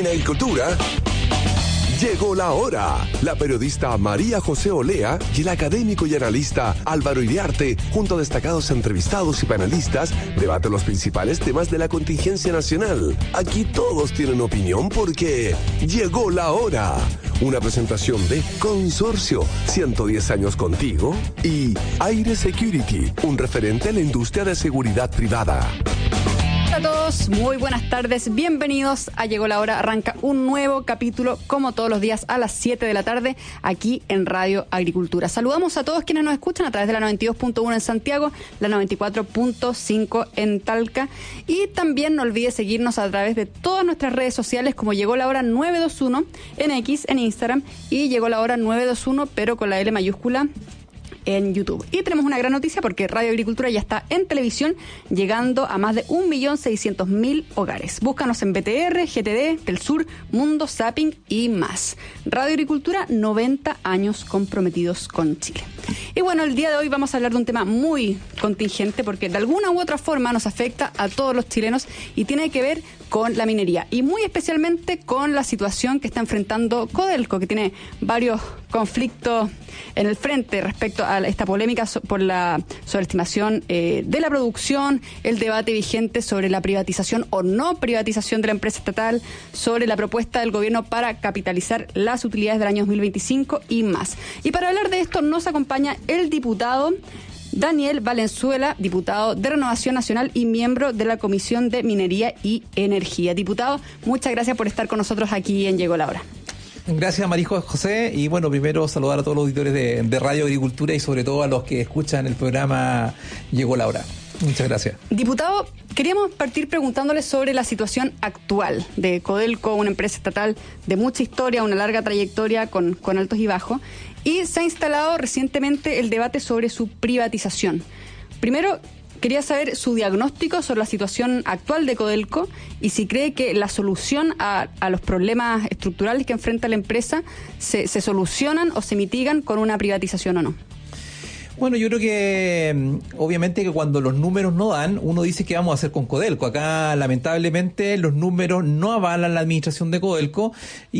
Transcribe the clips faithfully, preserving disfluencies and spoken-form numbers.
En Agricultura, llegó la hora. La periodista María José Olea y el académico y analista Álvaro Iriarte, junto a destacados entrevistados y panelistas, debaten los principales temas de la contingencia nacional. Aquí todos tienen opinión porque llegó la hora. Una presentación de Consorcio, ciento diez años contigo, y Aire Security, un referente en la industria de seguridad privada. Hola a todos, muy buenas tardes, bienvenidos a Llegó la Hora. Arranca un nuevo capítulo, como todos los días, a las siete de la tarde, aquí en Radio Agricultura. Saludamos a todos quienes nos escuchan a través de la noventa y dos punto uno en Santiago, la noventa y cuatro punto cinco en Talca, y también no olvide seguirnos a través de todas nuestras redes sociales, como Llegó la Hora nueve dos uno en X, en Instagram, y Llegó la Hora nueve dos uno, pero con la L mayúscula, en YouTube. Y tenemos una gran noticia porque Radio Agricultura ya está en televisión, llegando a más de un millón seiscientos mil hogares. Búscanos en B T R, G T D, Telsur, Mundo, Zapping y más. Radio Agricultura, noventa años comprometidos con Chile. Y bueno, el día de hoy vamos a hablar de un tema muy contingente porque de alguna u otra forma nos afecta a todos los chilenos y tiene que ver con la minería y muy especialmente con la situación que está enfrentando Codelco, que tiene varios conflictos en el frente respecto a esta polémica por la sobreestimación eh, de la producción, el debate vigente sobre la privatización o no privatización de la empresa estatal, sobre la propuesta del gobierno para capitalizar las utilidades del año dos mil veinticinco y más. Y para hablar de esto nos acompaña el diputado Daniel Valenzuela, diputado de Renovación Nacional y miembro de la Comisión de Minería y Energía. Diputado, muchas gracias por estar con nosotros aquí en Llegó la Hora. Gracias, María José. Y bueno, primero saludar a todos los auditores de, de Radio Agricultura y sobre todo a los que escuchan el programa Llegó la Hora. Muchas gracias. Diputado, queríamos partir preguntándole sobre la situación actual de Codelco, una empresa estatal de mucha historia, una larga trayectoria con, con altos y bajos, y se ha instalado recientemente el debate sobre su privatización. Primero, quería saber su diagnóstico sobre la situación actual de Codelco y si cree que la solución a, a los problemas estructurales que enfrenta la empresa se, se solucionan o se mitigan con una privatización o no. Bueno, yo creo que obviamente que cuando los números no dan, uno dice qué vamos a hacer con Codelco. Acá, lamentablemente, los números no avalan la administración de Codelco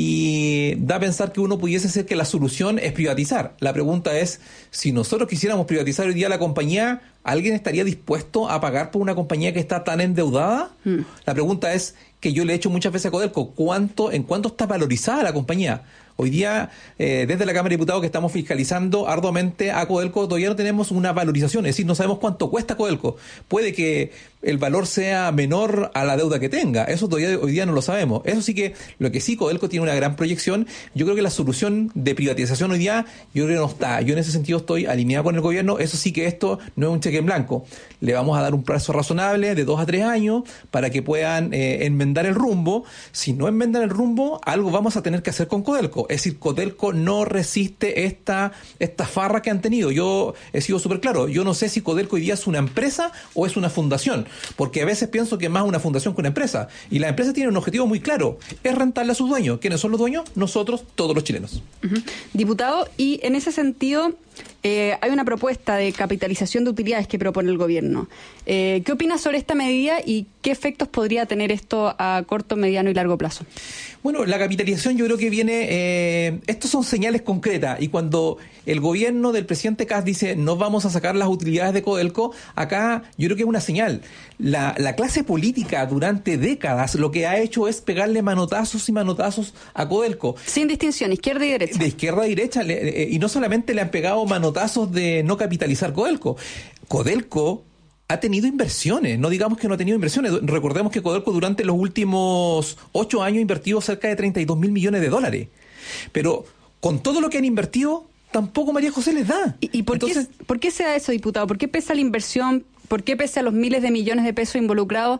y da a pensar que uno pudiese ser que la solución es privatizar. La pregunta es, si nosotros quisiéramos privatizar hoy día la compañía, ¿alguien estaría dispuesto a pagar por una compañía que está tan endeudada? Mm. La pregunta es, que yo le he hecho muchas veces a Codelco, ¿cuánto, ¿en cuánto está valorizada la compañía? Hoy día, eh, desde la Cámara de Diputados que estamos fiscalizando arduamente a Codelco, todavía no tenemos una valorización, es decir, no sabemos cuánto cuesta Codelco. Puede que el valor sea menor a la deuda que tenga, eso todavía hoy día no lo sabemos. Eso sí que, lo que sí, Codelco tiene una gran proyección. Yo creo que la solución de privatización hoy día, yo creo que no está. Yo en ese sentido estoy alineado con el gobierno. Eso sí que esto no es un cheque en blanco. Le vamos a dar un plazo razonable de dos a tres años para que puedan eh, enmendar el rumbo. Si no enmendan el rumbo, algo vamos a tener que hacer con Codelco. Es decir, Codelco no resiste esta, esta farra que han tenido. Yo he sido súper claro. Yo no sé si Codelco hoy día es una empresa o es una fundación, porque a veces pienso que es más una fundación que una empresa. Y la empresa tiene un objetivo muy claro, es rentarle a sus dueños. ¿Quiénes son los dueños? Nosotros, todos los chilenos. Uh-huh. Diputado, y en ese sentido, eh, hay una propuesta de capitalización de utilidades que propone el gobierno. Eh, ¿Qué opinas sobre esta medida y qué efectos podría tener esto a corto, mediano y largo plazo? Bueno, la capitalización yo creo que viene, eh, estos son señales concretas, y cuando el gobierno del presidente Kast dice no vamos a sacar las utilidades de Codelco, acá yo creo que es una señal. La, la clase política durante décadas lo que ha hecho es pegarle manotazos y manotazos a Codelco. Sin distinción, izquierda y derecha. De izquierda a derecha, le, eh, y no solamente le han pegado manotazos de no capitalizar Codelco. Codelco ha tenido inversiones, no digamos que no ha tenido inversiones. Recordemos que Codelco durante los últimos ocho años ha invertido cerca de treinta y dos mil millones de dólares. Pero con todo lo que han invertido, tampoco María José les da. ¿Y, y por, Entonces, qué, por qué se da eso, diputado? ¿Por qué pesa la inversión? ¿Por qué pese a los miles de millones de pesos involucrados?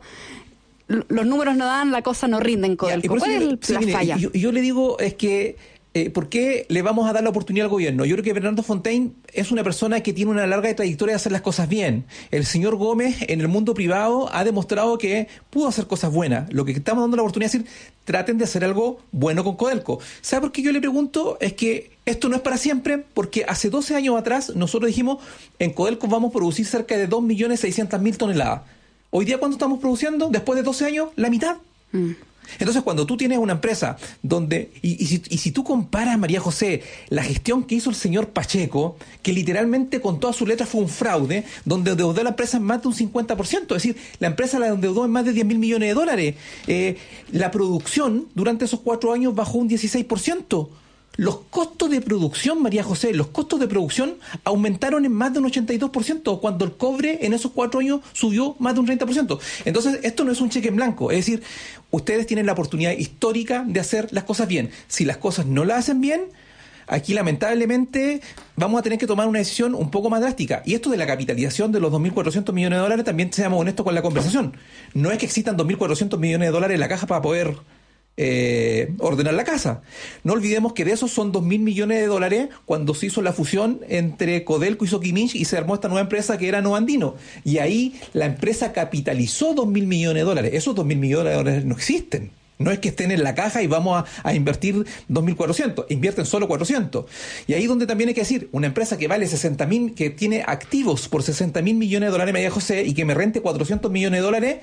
Los números no dan, la cosa no rinde en Codelco. ¿Cuál es el, sí, la mire, falla? Yo, yo le digo es que Eh, ¿por qué le vamos a dar la oportunidad al gobierno? Yo creo que Bernardo Fontaine es una persona que tiene una larga trayectoria de hacer las cosas bien. El señor Gómez en el mundo privado ha demostrado que pudo hacer cosas buenas. Lo que estamos dando la oportunidad es decir, traten de hacer algo bueno con Codelco. ¿Sabe por qué yo le pregunto? Es que esto no es para siempre, porque hace doce años atrás nosotros dijimos, en Codelco vamos a producir cerca de dos millones seiscientas mil toneladas. Hoy día, ¿cuánto estamos produciendo? Después de doce años, la mitad. Mm. Entonces, cuando tú tienes una empresa donde, y, y, si, y si tú comparas, María José, la gestión que hizo el señor Pacheco, que literalmente con todas sus letras fue un fraude, donde endeudó a la empresa en más de un cincuenta por ciento, es decir, la empresa la endeudó en más de diez mil millones de dólares. Eh, la producción durante esos cuatro años bajó un dieciséis por ciento. Los costos de producción, María José, los costos de producción aumentaron en más de un ochenta y dos por ciento, cuando el cobre en esos cuatro años subió más de un treinta por ciento. Entonces, esto no es un cheque en blanco. Es decir, ustedes tienen la oportunidad histórica de hacer las cosas bien. Si las cosas no las hacen bien, aquí lamentablemente vamos a tener que tomar una decisión un poco más drástica. Y esto de la capitalización de los dos mil cuatrocientos millones de dólares, también seamos honestos con la conversación. No es que existan dos mil cuatrocientos millones de dólares en la caja para poder Eh, ordenar la casa. No olvidemos que de esos son dos mil millones de dólares cuando se hizo la fusión entre Codelco y Soquimich y se armó esta nueva empresa que era Noandino. Y ahí la empresa capitalizó dos mil millones de dólares. Esos dos mil millones de dólares no existen. No es que estén en la caja y vamos a, a invertir dos mil cuatrocientos, invierten solo cuatrocientos. Y ahí donde también hay que decir, una empresa que vale sesenta mil, que tiene activos por sesenta mil millones de dólares, María José, y que me rente cuatrocientos millones de dólares,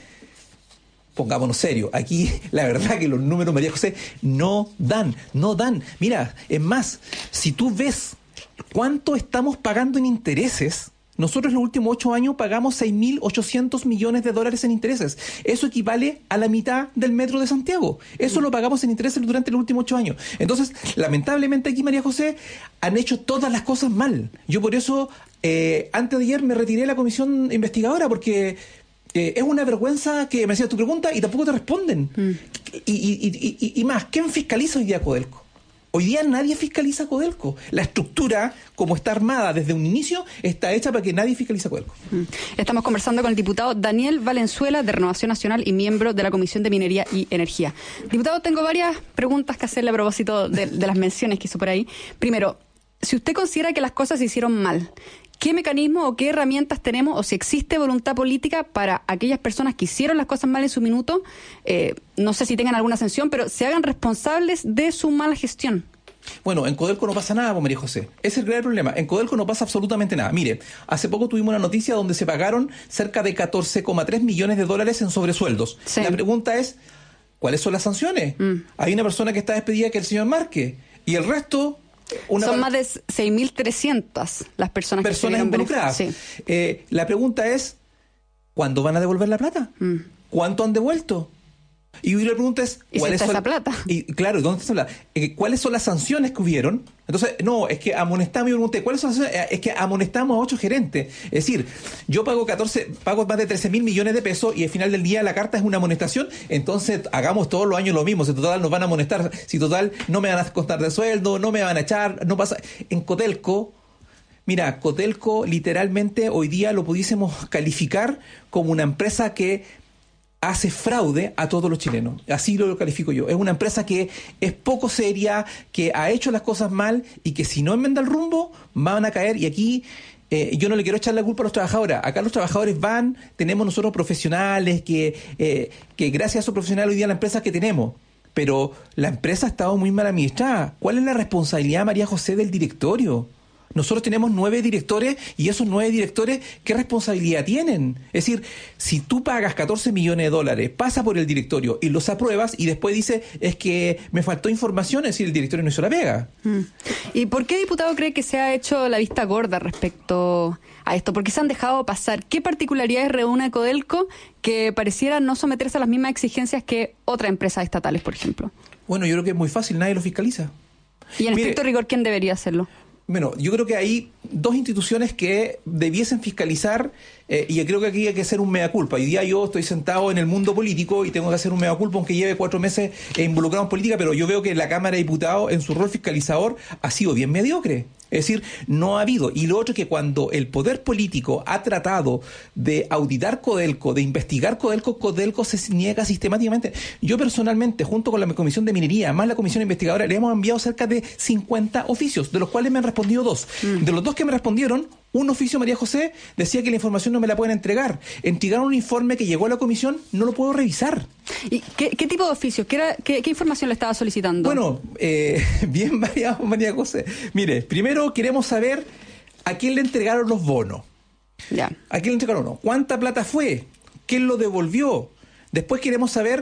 pongámonos serio, aquí la verdad que los números, María José, no dan, no dan. Mira, es más, si tú ves cuánto estamos pagando en intereses, nosotros en los últimos ocho años pagamos seis mil ochocientos millones de dólares en intereses. Eso equivale a la mitad del metro de Santiago. Eso lo pagamos en intereses durante los últimos ocho años. Entonces, lamentablemente aquí, María José, han hecho todas las cosas mal. Yo por eso, eh, antes de ayer me retiré de la comisión investigadora, porque Eh, es una vergüenza que me hacías tu pregunta y tampoco te responden. Mm. Y, y, y, y, y más, ¿quién fiscaliza hoy día Codelco? Hoy día nadie fiscaliza Codelco. La estructura, como está armada desde un inicio, está hecha para que nadie fiscalice Codelco. Mm. Estamos conversando con el diputado Daniel Valenzuela, de Renovación Nacional y miembro de la Comisión de Minería y Energía. Diputado, tengo varias preguntas que hacerle a propósito de, de las menciones que hizo por ahí. Primero, si usted considera que las cosas se hicieron mal, ¿qué mecanismos o qué herramientas tenemos, o si existe voluntad política para aquellas personas que hicieron las cosas mal en su minuto, eh, no sé si tengan alguna sanción, pero se hagan responsables de su mala gestión? Bueno, en Codelco no pasa nada, María José. Ese es el gran problema. En Codelco no pasa absolutamente nada. Mire, hace poco tuvimos una noticia donde se pagaron cerca de catorce coma tres millones de dólares en sobresueldos. Sí. La pregunta es, ¿cuáles son las sanciones? Mm. Hay una persona que está despedida, que es el señor Márquez, y el resto... Una Son más de seis mil trescientas las personas, personas que involucradas. Sí. Eh, la pregunta es, ¿cuándo van a devolver la plata? Mm. ¿Cuánto han devuelto? Y la pregunta es, ¿y ¿cuáles si está son esa plata? Y claro, ¿dónde está la plata? Eh, ¿Cuáles son las sanciones que hubieron? Entonces, no, es que amonestamos, yo pregunté, ¿cuáles son las sanciones? Es que amonestamos a ocho gerentes. Es decir, yo pago catorce, pago más de trece mil millones de pesos y al final del día la carta es una amonestación, entonces hagamos todos los años lo mismo. Si total nos van a amonestar, si total no me van a contar de sueldo, no me van a echar, no pasa. En Codelco, mira, Codelco literalmente hoy día lo pudiésemos calificar como una empresa que hace fraude a todos los chilenos. Así lo califico yo. Es una empresa que es poco seria, que ha hecho las cosas mal y que si no enmenda el rumbo, van a caer. Y aquí eh, yo no le quiero echar la culpa a los trabajadores. Acá los trabajadores van, tenemos nosotros profesionales que, eh, que gracias a esos profesionales hoy día la empresa que tenemos. Pero la empresa ha estado muy mal administrada. ¿Cuál es la responsabilidad, María José, del directorio? Nosotros tenemos nueve directores y esos nueve directores, ¿qué responsabilidad tienen? Es decir, si tú pagas catorce millones de dólares, pasa por el directorio y los apruebas y después dice, es que me faltó información, es decir, el directorio no hizo la pega. Mm. ¿Y por qué, diputado, cree que se ha hecho la vista gorda respecto a esto? ¿Por qué se han dejado pasar? ¿Qué particularidades reúne Codelco que pareciera no someterse a las mismas exigencias que otras empresas estatales, por ejemplo? Bueno, yo creo que es muy fácil, nadie lo fiscaliza. Y en Mire, estricto rigor, ¿quién debería hacerlo? Bueno, yo creo que hay dos instituciones que debiesen fiscalizar eh, y creo que aquí hay que hacer un mea culpa. Hoy día yo estoy sentado en el mundo político y tengo que hacer un mea culpa, aunque lleve cuatro meses involucrado en política, pero yo veo que la Cámara de Diputados en su rol fiscalizador ha sido bien mediocre. Es decir, no ha habido. Y lo otro es que cuando el poder político ha tratado de auditar Codelco, de investigar Codelco, Codelco se niega sistemáticamente. Yo personalmente, junto con la Comisión de Minería, más la Comisión Investigadora, le hemos enviado cerca de cincuenta oficios, de los cuales me han respondido dos. Mm. De los dos que me respondieron, un oficio, María José, decía que la información no me la pueden entregar. Entregaron un informe que llegó a la comisión, no lo puedo revisar. ¿Y qué, qué tipo de oficio? ¿Qué, era, qué, qué información le estaba solicitando? Bueno, eh, bien variado, María José. Mire, primero queremos saber a quién le entregaron los bonos. Ya. ¿A quién le entregaron los bonos? ¿Cuánta plata fue? ¿Quién lo devolvió? Después queremos saber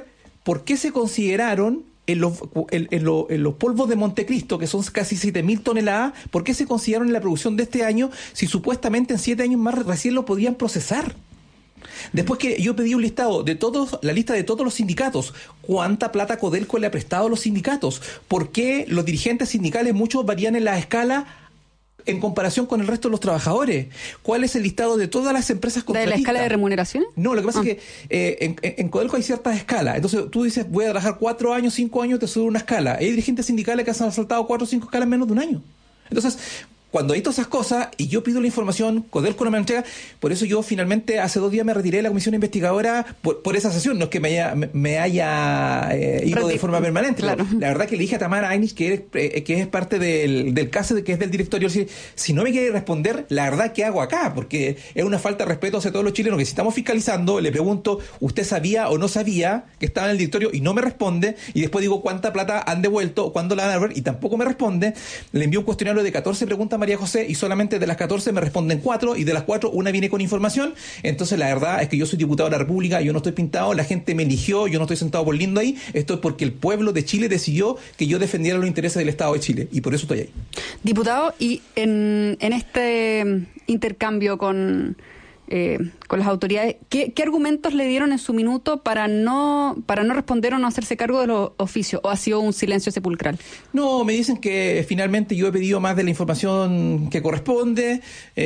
¿por qué se consideraron en los, en, en, lo, en los polvos de Montecristo, que son casi siete mil toneladas, por qué se consideraron en la producción de este año si supuestamente en siete años más recién lo podían procesar? Después que yo pedí un listado de todos, la lista de todos los sindicatos, cuánta plata Codelco le ha prestado a los sindicatos, por qué los dirigentes sindicales muchos varían en la escala en comparación con el resto de los trabajadores, cuál es el listado de todas las empresas contratistas. ¿De la escala de remuneraciones? No, lo que pasa ah. es que eh, en, en Codelco hay ciertas escalas, entonces tú dices voy a trabajar cuatro años, cinco años, te sube una escala. Hay dirigentes sindicales que han saltado cuatro o cinco escalas en menos de un año. Entonces, cuando hay todas esas cosas y yo pido la información, Codelco no me la entrega, por eso yo finalmente hace dos días me retiré de la comisión investigadora por, por esa sesión, no es que me haya, me haya eh, ido Reti- de forma permanente. Claro. La verdad que le dije a Tamara Aynich, que es, eh, que es parte del, del caso, de que es del directorio, si, si no me quiere responder, la verdad, ¿qué hago acá? Porque es una falta de respeto hacia todos los chilenos, que si estamos fiscalizando, le pregunto, ¿usted sabía o no sabía que estaba en el directorio? Y no me responde, y después digo, ¿cuánta plata han devuelto? ¿Cuándo la van a devolver? Y tampoco me responde. Le envío un cuestionario de catorce preguntas a María José y solamente de las catorce me responden cuatro y de las cuatro una viene con información. Entonces la verdad es que yo soy diputado de la República, yo no estoy pintado, la gente me eligió, yo no estoy sentado por lindo ahí. Esto es porque el pueblo de Chile decidió que yo defendiera los intereses del Estado de Chile y por eso estoy ahí. Diputado, y en, en este intercambio con... Eh, con las autoridades, ¿qué, ¿qué argumentos le dieron en su minuto para no para no responder o no hacerse cargo de los oficios? ¿O ha sido un silencio sepulcral? No, me dicen que finalmente yo he pedido más de la información que corresponde.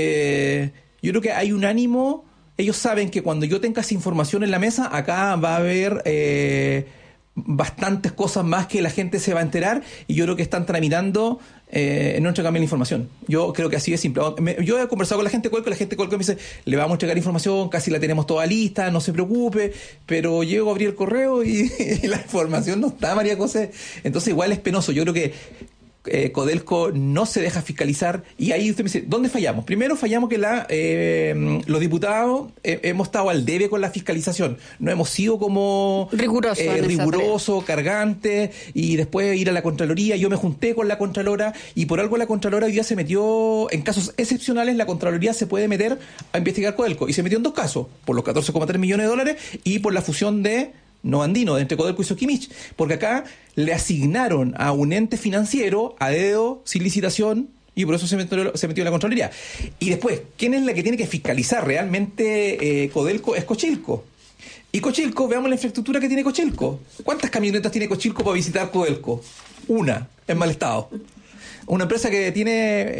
Eh, yo creo que hay un ánimo. Ellos saben que cuando yo tenga esa información en la mesa, acá va a haber eh, bastantes cosas más que la gente se va a enterar y yo creo que están tramitando eh, no entregarme la información. Yo creo que así es simple. Me, yo he conversado con la gente de Codelco, la gente de Codelco me dice, le vamos a entregar información, casi la tenemos toda lista, no se preocupe, pero llego a abrir el correo y, y la información no está, María José. Entonces igual es penoso. Yo creo que Eh, Codelco no se deja fiscalizar y ahí usted me dice, ¿dónde fallamos? Primero fallamos que la eh, los diputados eh, hemos estado al debe con la fiscalización, no hemos sido como riguroso, eh, riguroso, cargante y después ir a la Contraloría. Yo me junté con la Contralora y por algo la Contralora hoy día se metió, en casos excepcionales la Contraloría se puede meter a investigar Codelco y se metió en dos casos, por los catorce coma tres millones de dólares y por la fusión de no andino, entre Codelco y Soquimich, porque acá le asignaron a un ente financiero a dedo, sin licitación, y por eso se metió, se metió en la Contraloría. Y después, ¿quién es la que tiene que fiscalizar realmente eh, Codelco? Es Cochilco. Y Cochilco, veamos la infraestructura que tiene Cochilco. ¿Cuántas camionetas tiene Cochilco para visitar Codelco? Una, en mal estado. Una empresa que tiene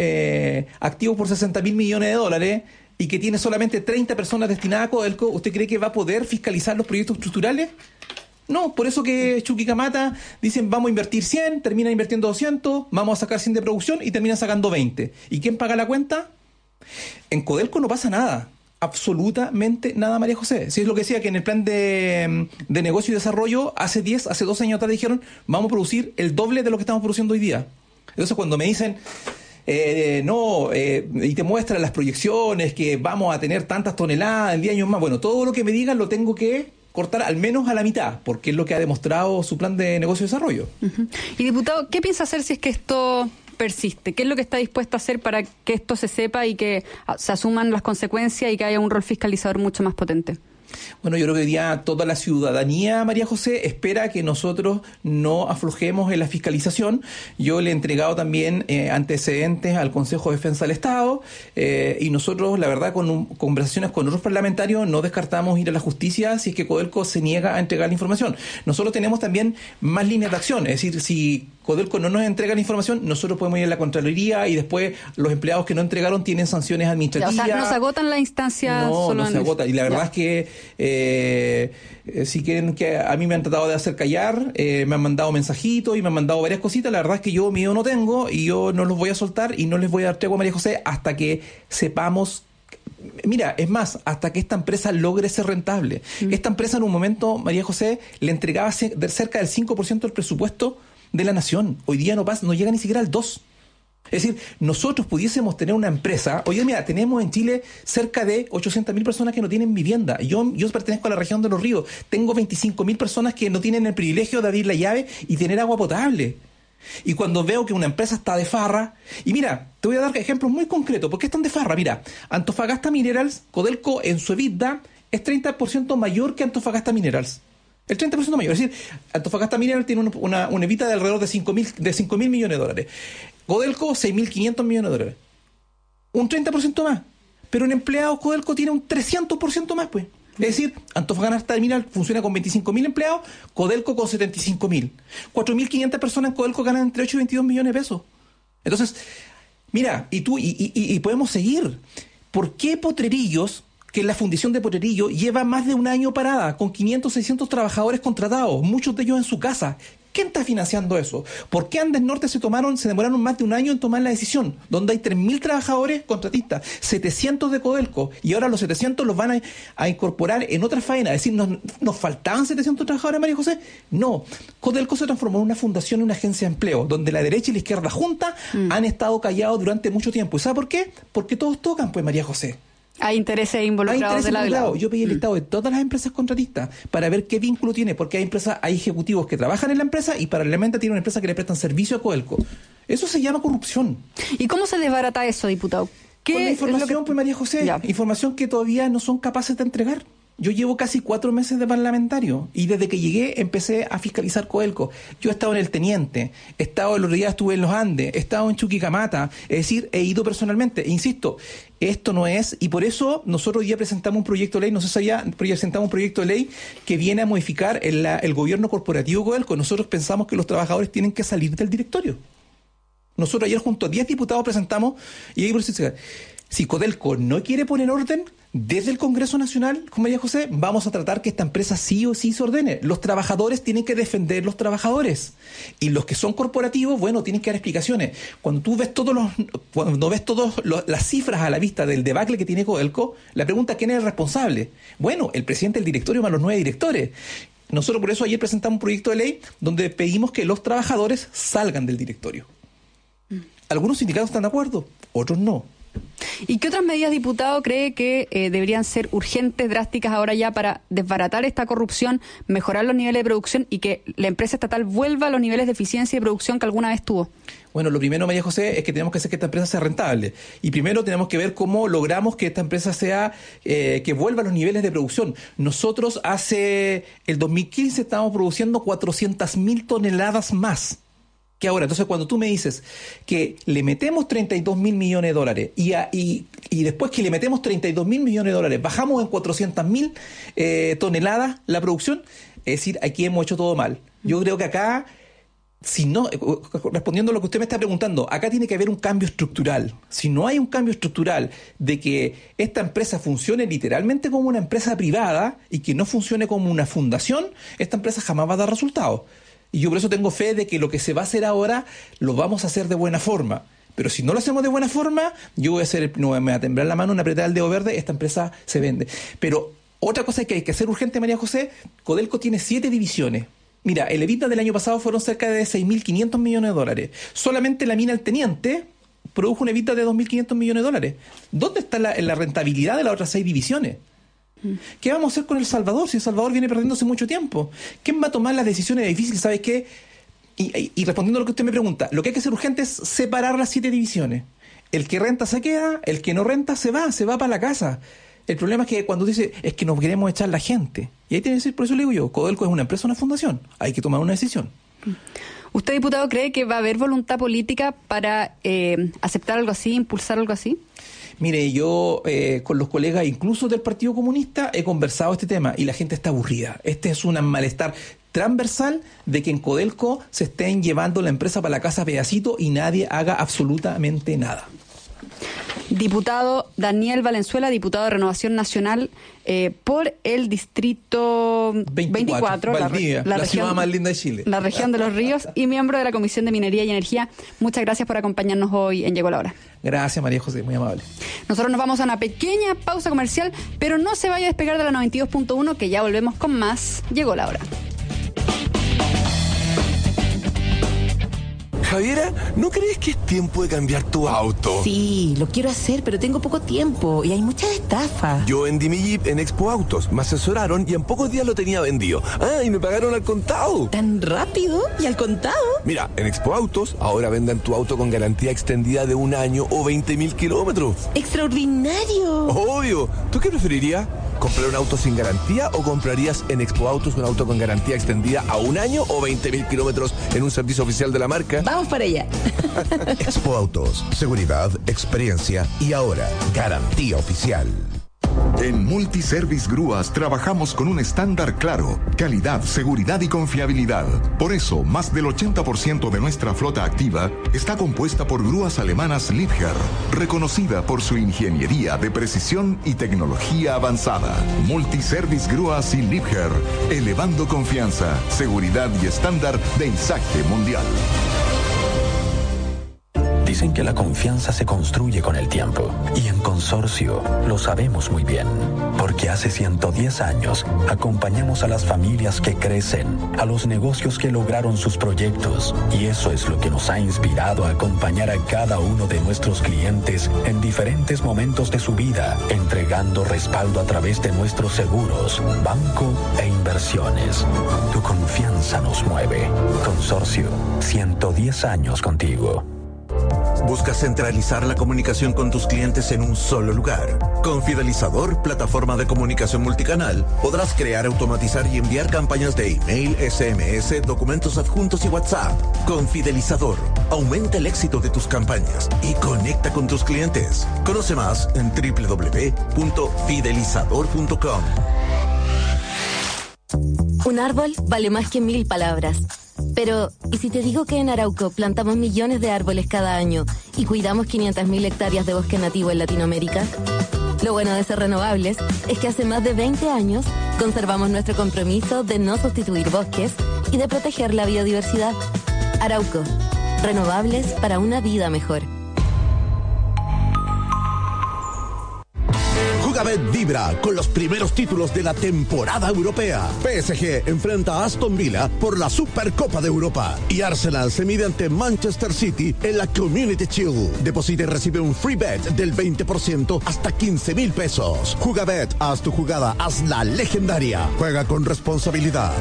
eh, activos por sesenta mil millones de dólares y que tiene solamente treinta personas destinadas a Codelco, ¿usted cree que va a poder fiscalizar los proyectos estructurales? No, por eso que Chuquicamata dicen vamos a invertir cien, terminan invirtiendo doscientos, vamos a sacar cien de producción y terminan sacando veinte. ¿Y quién paga la cuenta? En Codelco no pasa nada, absolutamente nada, María José. Si es lo que decía que en el plan de, de negocio y desarrollo hace diez, hace doce años atrás dijeron vamos a producir el doble de lo que estamos produciendo hoy día. Entonces cuando me dicen Eh, no, eh, y te muestran las proyecciones que vamos a tener tantas toneladas en diez años más. Bueno, todo lo que me digan lo tengo que cortar al menos a la mitad, porque es lo que ha demostrado su plan de negocio y desarrollo. Uh-huh. Y diputado, ¿qué piensa hacer si es que esto persiste? ¿Qué es lo que está dispuesto a hacer para que esto se sepa y que se asuman las consecuencias y que haya un rol fiscalizador mucho más potente? Bueno, yo creo que hoy día toda la ciudadanía, María José, espera que nosotros no aflojemos en la fiscalización. Yo le he entregado también eh, antecedentes al Consejo de Defensa del Estado eh, y nosotros, la verdad, con un, conversaciones con otros parlamentarios no descartamos ir a la justicia si es que Codelco se niega a entregar la información. Nosotros tenemos también más líneas de acción, es decir, si Codelco no nos entrega la información, nosotros podemos ir a la Contraloría y después los empleados que no entregaron tienen sanciones administrativas. Ya, o sea, no se agotan la instancia. No, solo no se agota. Y la verdad ya. es que eh, eh, si quieren que a mí me han tratado de hacer callar, eh, me han mandado mensajitos y me han mandado varias cositas. La verdad es que yo miedo no tengo y yo no los voy a soltar y no les voy a dar tregua a María José hasta que sepamos. Mira, es más, hasta que esta empresa logre ser rentable. Mm. Esta empresa en un momento, María José, le entregaba cerca del cinco por ciento del presupuesto de la nación. Hoy día no pasa, no llega ni siquiera al dos por ciento. Es decir, nosotros pudiésemos tener una empresa. Hoy día, mira, tenemos en Chile cerca de ochocientas mil personas que no tienen vivienda. Yo, yo pertenezco a la región de Los Ríos. Tengo veinticinco mil personas que no tienen el privilegio de abrir la llave y tener agua potable. Y cuando veo que una empresa está de farra, y mira, te voy a dar ejemplos muy concretos. ¿Por qué están de farra? Mira, Antofagasta Minerals, Codelco en su EBITDA es treinta por ciento mayor que Antofagasta Minerals. El treinta por ciento mayor. Es decir, Antofagasta Mineral tiene una, una, una evita de alrededor de cinco mil millones de dólares. Codelco, seis mil quinientos millones de dólares. Un treinta por ciento más. Pero en empleados Codelco tiene un trescientos por ciento más, pues. Es decir, Antofagasta Mineral funciona con veinticinco mil empleados, Codelco con setenta y cinco mil. cuatro mil quinientas personas en Codelco ganan entre ocho y veintidós millones de pesos. Entonces, mira, y tú, y, y, y podemos seguir. ¿Por qué Potrerillos, que es la fundición de Potrerillo, lleva más de un año parada, con quinientos, seiscientos trabajadores contratados, muchos de ellos en su casa? ¿Quién está financiando eso? ¿Por qué Andes Norte se tomaron, se demoraron más de un año en tomar la decisión? Donde hay tres mil trabajadores contratistas, setecientos de Codelco, y ahora los setecientos los van a, a incorporar en otra faena. Es decir, ¿nos, ¿nos faltaban setecientos trabajadores, María José? No. Codelco se transformó en una fundación, en una agencia de empleo, donde la derecha y la izquierda juntas mm. han estado callados durante mucho tiempo. ¿Y sabe por qué? Porque todos tocan, pues, María José. Hay intereses involucrados. Hay intereses de lado involucrados. Yo pedí el listado de todas las empresas contratistas para ver qué vínculo tiene, porque hay empresas, hay ejecutivos que trabajan en la empresa y paralelamente tiene una empresa que le prestan servicio a Codelco. Eso se llama corrupción. ¿Y cómo se desbarata eso, diputado? ¿Qué Con la información, que... pues María José, ya. información que todavía no son capaces de entregar. Yo llevo casi cuatro meses de parlamentario y desde que llegué empecé a fiscalizar Codelco. Yo he estado en el Teniente, he estado en los días, estuve en los Andes, he estado en Chuquicamata, es decir, he ido personalmente. E insisto, esto no es, y por eso nosotros ya presentamos un proyecto de ley, no sé si sabía, presentamos un proyecto de ley que viene a modificar el, el gobierno corporativo Codelco. Nosotros pensamos que los trabajadores tienen que salir del directorio. Nosotros ayer junto a diez diputados presentamos, y ahí por eso, si Codelco no quiere poner orden, desde el Congreso Nacional, con María José, vamos a tratar que esta empresa sí o sí se ordene. Los trabajadores tienen que defender los trabajadores. Y los que son corporativos, bueno, tienen que dar explicaciones. Cuando tú ves todos los, cuando ves todas las cifras a la vista del debacle que tiene Codelco, la pregunta, ¿quién es el responsable? Bueno, el presidente del directorio más los nueve directores. Nosotros por eso ayer presentamos un proyecto de ley donde pedimos que los trabajadores salgan del directorio. Algunos sindicatos están de acuerdo, otros no. ¿Y qué otras medidas, diputado, cree que eh, deberían ser urgentes, drásticas ahora ya para desbaratar esta corrupción, mejorar los niveles de producción y que la empresa estatal vuelva a los niveles de eficiencia y producción que alguna vez tuvo? Bueno, lo primero, María José, es que tenemos que hacer que esta empresa sea rentable. Y primero tenemos que ver cómo logramos que esta empresa sea, eh, que vuelva a los niveles de producción. Nosotros hace el dos mil quince estábamos produciendo cuatrocientas mil toneladas más que ahora. Entonces, cuando tú me dices que le metemos treinta y dos mil millones de dólares y, a, y, y después que le metemos treinta y dos mil millones de dólares, bajamos en cuatrocientas mil eh, toneladas la producción, es decir, aquí hemos hecho todo mal. Yo creo que acá, si no, respondiendo a lo que usted me está preguntando, acá tiene que haber un cambio estructural. Si no hay un cambio estructural de que esta empresa funcione literalmente como una empresa privada y que no funcione como una fundación, esta empresa jamás va a dar resultados. Y yo por eso tengo fe de que lo que se va a hacer ahora lo vamos a hacer de buena forma. Pero si no lo hacemos de buena forma, yo voy a hacer el, no, me va a temblar la mano, una apretada el dedo verde, esta empresa se vende. Pero otra cosa que hay que hacer urgente, María José, Codelco tiene siete divisiones. Mira, el EBITDA del año pasado fueron cerca de seis mil quinientos millones de dólares. Solamente la mina El Teniente produjo un EBITDA de dos mil quinientos millones de dólares. ¿Dónde está la, la rentabilidad de las otras seis divisiones? ¿Qué vamos a hacer con El Salvador si El Salvador viene perdiéndose mucho tiempo? ¿Quién va a tomar las decisiones difíciles? ¿Sabes qué? Y, y, y respondiendo a lo que usted me pregunta, lo que hay que hacer urgente es separar las siete divisiones. El que renta se queda, el que no renta se va, se va para la casa. El problema es que cuando dice, es que nos queremos echar la gente. Y ahí tiene que decir, por eso le digo yo, Codelco es una empresa, una fundación. Hay que tomar una decisión. ¿Usted, diputado, cree que va a haber voluntad política para eh, aceptar algo así, impulsar algo así? Mire, yo eh, con los colegas incluso del Partido Comunista he conversado este tema y la gente está aburrida. Este es un malestar transversal de que en Codelco se estén llevando la empresa para la casa pedacito y nadie haga absolutamente nada. Diputado Daniel Valenzuela, diputado de Renovación Nacional eh, por el distrito veinticuatro, Valdivia, la, la, la región, ciudad más linda de Chile. La región de los ríos y miembro de la Comisión de Minería y Energía. Muchas gracias por acompañarnos hoy en Llegó la Hora. Gracias, María José, muy amable. Nosotros nos vamos a una pequeña pausa comercial, pero no se vaya a despegar de la noventa y dos punto uno, que ya volvemos con más Llegó la Hora. Javiera, ¿no crees que es tiempo de cambiar tu auto? Sí, lo quiero hacer, pero tengo poco tiempo y hay muchas estafas. Yo vendí mi Jeep en Expo Autos, me asesoraron y en pocos días lo tenía vendido. Ah, y me pagaron al contado. ¿Tan rápido? ¿Y al contado? Mira, en Expo Autos ahora venden tu auto con garantía extendida de un año o veinte mil kilómetros. ¡Extraordinario! Obvio. ¿Tú qué preferirías? ¿Comprar un auto sin garantía o comprarías en Expo Autos un auto con garantía extendida a un año o veinte mil kilómetros en un servicio oficial de la marca? Vamos para allá. Expo Autos, seguridad, experiencia y ahora, garantía oficial. En Multiservice Grúas trabajamos con un estándar claro, calidad, seguridad y confiabilidad. Por eso, más del ochenta por ciento de nuestra flota activa está compuesta por grúas alemanas Liebherr, reconocida por su ingeniería de precisión y tecnología avanzada. Multiservice Grúas y Liebherr, elevando confianza, seguridad y estándar de izaje mundial. Dicen que la confianza se construye con el tiempo, y en Consorcio lo sabemos muy bien, porque hace ciento diez años acompañamos a las familias que crecen, a los negocios que lograron sus proyectos, y eso es lo que nos ha inspirado a acompañar a cada uno de nuestros clientes en diferentes momentos de su vida, entregando respaldo a través de nuestros seguros, banco e inversiones. Tu confianza nos mueve. Consorcio, ciento diez años contigo. ¿Buscas centralizar la comunicación con tus clientes en un solo lugar? Con Fidelizador, plataforma de comunicación multicanal, podrás crear, automatizar y enviar campañas de email, S M S, documentos adjuntos y WhatsApp. Con Fidelizador, aumenta el éxito de tus campañas y conecta con tus clientes. Conoce más en doble u doble u doble u punto fidelizador punto com. Un árbol vale más que mil palabras. Pero, ¿y si te digo que en Arauco plantamos millones de árboles cada año y cuidamos quinientas mil hectáreas de bosque nativo en Latinoamérica? Lo bueno de ser renovables es que hace más de veinte años conservamos nuestro compromiso de no sustituir bosques y de proteger la biodiversidad. Arauco, renovables para una vida mejor. Jugabet vibra con los primeros títulos de la temporada europea. P S G enfrenta a Aston Villa por la Supercopa de Europa y Arsenal se mide ante Manchester City en la Community Shield. Deposita y recibe un free bet del veinte por ciento hasta quince mil pesos. Jugabet, haz tu jugada, hazla legendaria. Juega con responsabilidad.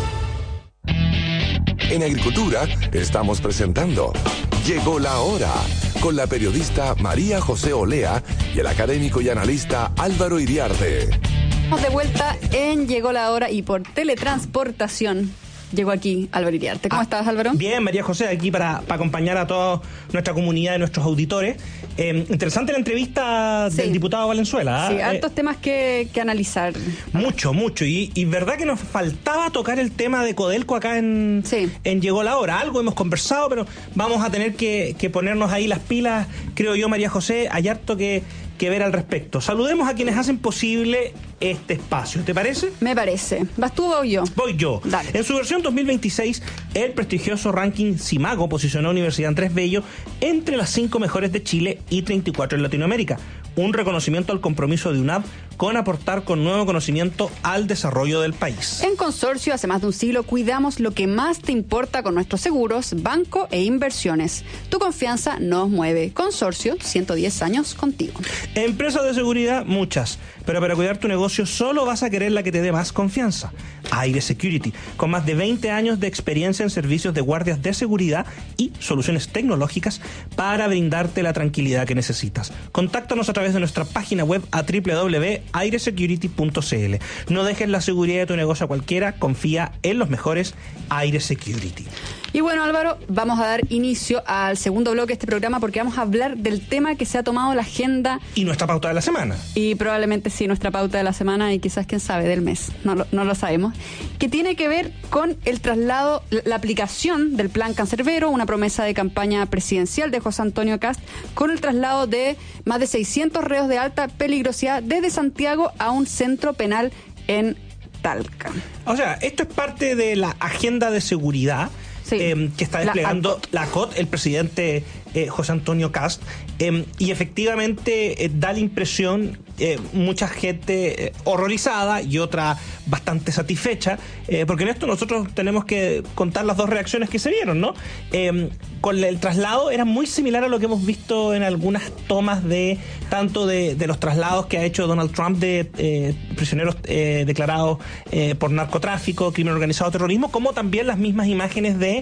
En Agricultura estamos presentando Llegó la Hora, con la periodista María José Olea y el académico y analista Álvaro Iriarte. Estamos de vuelta en Llegó la Hora y por teletransportación. Llegó aquí Álvaro Iriarte. ¿Cómo ah, estás, Álvaro? Bien, María José, aquí para, para acompañar a toda nuestra comunidad y nuestros auditores. Eh, interesante la entrevista sí. del diputado Valenzuela. Sí, ¿eh? hartos temas que, que analizar. Mucho, mucho. Y, y verdad que nos faltaba tocar el tema de Codelco acá en, sí. en Llegó la Hora. Algo hemos conversado, pero vamos a tener que, que ponernos ahí las pilas, creo yo, María José. Hay harto que... que ver al respecto. Saludemos a quienes hacen posible este espacio. ¿Te parece? Me parece. ¿Vas tú o voy yo? Voy yo. Dale. En su versión dos mil veintiséis, el prestigioso ranking Simago posicionó a Universidad Andrés Bello entre las cinco mejores de Chile y treinta y cuatro en Latinoamérica. Un reconocimiento al compromiso de UNAV con aportar con nuevo conocimiento al desarrollo del país. En Consorcio, hace más de un siglo, cuidamos lo que más te importa con nuestros seguros, banco e inversiones. Tu confianza nos mueve. Consorcio, ciento diez años contigo. Empresas de seguridad, muchas. Pero para cuidar tu negocio solo vas a querer la que te dé más confianza. Aire Security, con más de veinte años de experiencia en servicios de guardias de seguridad y soluciones tecnológicas para brindarte la tranquilidad que necesitas. Contáctanos a través de nuestra página web a doble u doble u doble u punto aire security punto c l. No dejes la seguridad de tu negocio a cualquiera, confía en los mejores. Aire Security. Y bueno, Álvaro, vamos a dar inicio al segundo bloque de este programa porque vamos a hablar del tema que se ha tomado la agenda. Y nuestra pauta de la semana. Y probablemente sí, nuestra pauta de la semana y quizás, quién sabe, del mes. No lo, no lo sabemos. Que tiene que ver con el traslado, la aplicación del Plan Cancerbero, una promesa de campaña presidencial de José Antonio Kast, con el traslado de más de seiscientos reos de alta peligrosidad desde Santiago a un centro penal en Talca. O sea, esto es parte de la agenda de seguridad. Sí. Eh, que está desplegando la, la C O T, el presidente eh, José Antonio Kast, eh, y efectivamente eh, da la impresión, eh, mucha gente eh, horrorizada y otra bastante satisfecha, eh, porque en esto nosotros tenemos que contar las dos reacciones que se vieron, ¿no? Eh, con el traslado era muy similar a lo que hemos visto en algunas tomas de tanto de, de los traslados que ha hecho Donald Trump de eh, prisioneros eh, declarados eh, por narcotráfico, crimen organizado, terrorismo, como también las mismas imágenes de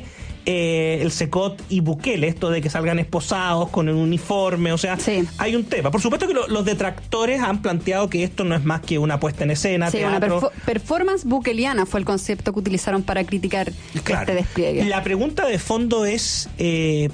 eh, el Secot y Bukele, esto de que salgan esposados con el uniforme, o sea, sí. hay un tema. Por supuesto que lo, los detractores han planteado que esto no es más que una puesta en escena, sí, teatro. Una perfor- performance bukeliana fue el concepto que utilizaron para criticar claro. este despliegue. La pregunta de fondo es eh,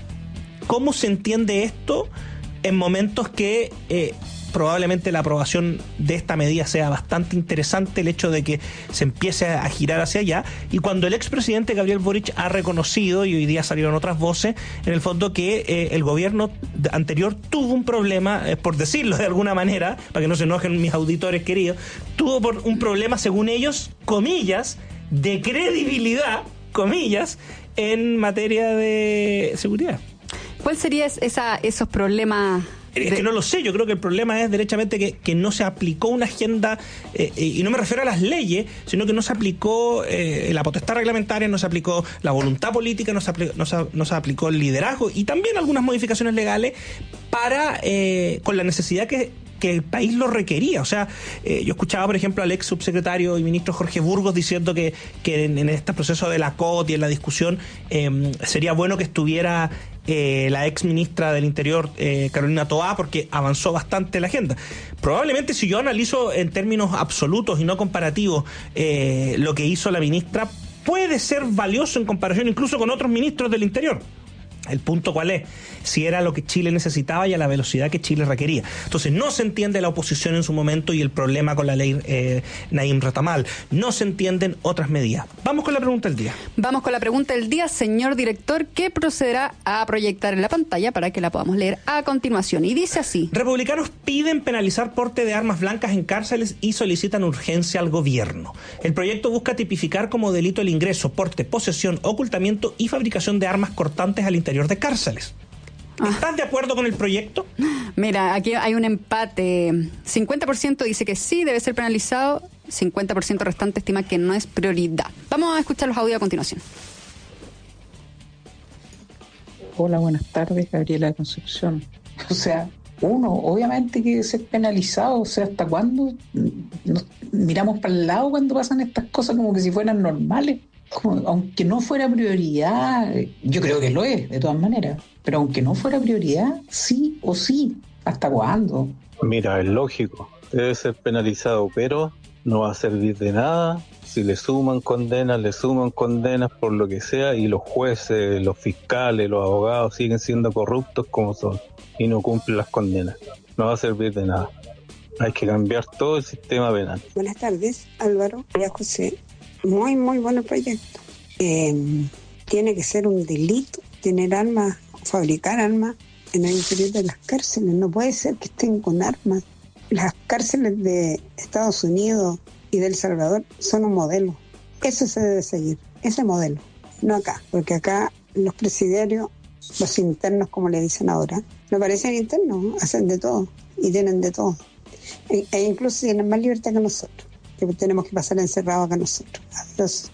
¿cómo se entiende esto en momentos que eh, probablemente la aprobación de esta medida sea bastante interesante, el hecho de que se empiece a girar hacia allá, y cuando el expresidente Gabriel Boric ha reconocido, y hoy día salieron otras voces, en el fondo que eh, el gobierno anterior tuvo un problema, eh, por decirlo de alguna manera, para que no se enojen mis auditores queridos, tuvo por un problema, según ellos, comillas, de credibilidad, comillas, en materia de seguridad. ¿Cuál sería esa, esos problemas? Es que no lo sé, yo creo que el problema es derechamente que, que no se aplicó una agenda, eh, y no me refiero a las leyes, sino que no se aplicó eh, la potestad reglamentaria, no se aplicó la voluntad política, no se aplicó, no se, no se aplicó el liderazgo y también algunas modificaciones legales para eh, con la necesidad que que el país lo requería. O sea, eh, yo escuchaba, por ejemplo, al ex subsecretario y ministro Jorge Burgos diciendo que, que en, en este proceso de la C O T y en la discusión eh, sería bueno que estuviera eh, la ex ministra del Interior, eh, Carolina Toá, porque avanzó bastante la agenda. Probablemente, si yo analizo en términos absolutos y no comparativos eh, lo que hizo la ministra, puede ser valioso en comparación incluso con otros ministros del Interior. El punto cuál es, si era lo que Chile necesitaba y a la velocidad que Chile requería. Entonces no se entiende la oposición en su momento y el problema con la ley eh, Naim Retamal. No se entienden otras medidas. Vamos con la pregunta del día. Vamos con la pregunta del día, señor director, que procederá a proyectar en la pantalla para que la podamos leer a continuación. Y dice así: republicanos piden penalizar porte de armas blancas en cárceles y solicitan urgencia al gobierno. El proyecto busca tipificar como delito el ingreso, porte, posesión, ocultamiento y fabricación de armas cortantes al interior de cárceles. ¿Estás ah. de acuerdo con el proyecto? Mira, aquí hay un empate. cincuenta por ciento dice que sí, debe ser penalizado. cincuenta por ciento restante estima que no es prioridad. Vamos a escuchar los audios a continuación. Hola, buenas tardes, Gabriela de Concepción. O sea, uno, obviamente que debe ser penalizado. O sea, ¿hasta cuándo nos miramos para el lado cuando pasan estas cosas como que si fueran normales? Como, aunque no fuera prioridad, yo creo que lo es, de todas maneras, pero aunque no fuera prioridad, sí o sí, ¿hasta cuándo? Mira, es lógico, debe ser penalizado, pero no va a servir de nada si le suman condenas, le suman condenas por lo que sea, y los jueces, los fiscales, los abogados siguen siendo corruptos como son y no cumplen las condenas. No va a servir de nada. Hay que cambiar todo el sistema penal. Buenas tardes, Álvaro, María José. Muy, muy bueno el proyecto. Eh, tiene que ser un delito tener armas, fabricar armas en el interior de las cárceles. No puede ser que estén con armas. Las cárceles de Estados Unidos y de El Salvador son un modelo. Eso se debe seguir, ese modelo. No acá, porque acá los presidiarios, los internos, como le dicen ahora, no parecen internos, hacen de todo y tienen de todo. E, e incluso tienen más libertad que nosotros, que tenemos que pasar encerrados acá nosotros. Adiós.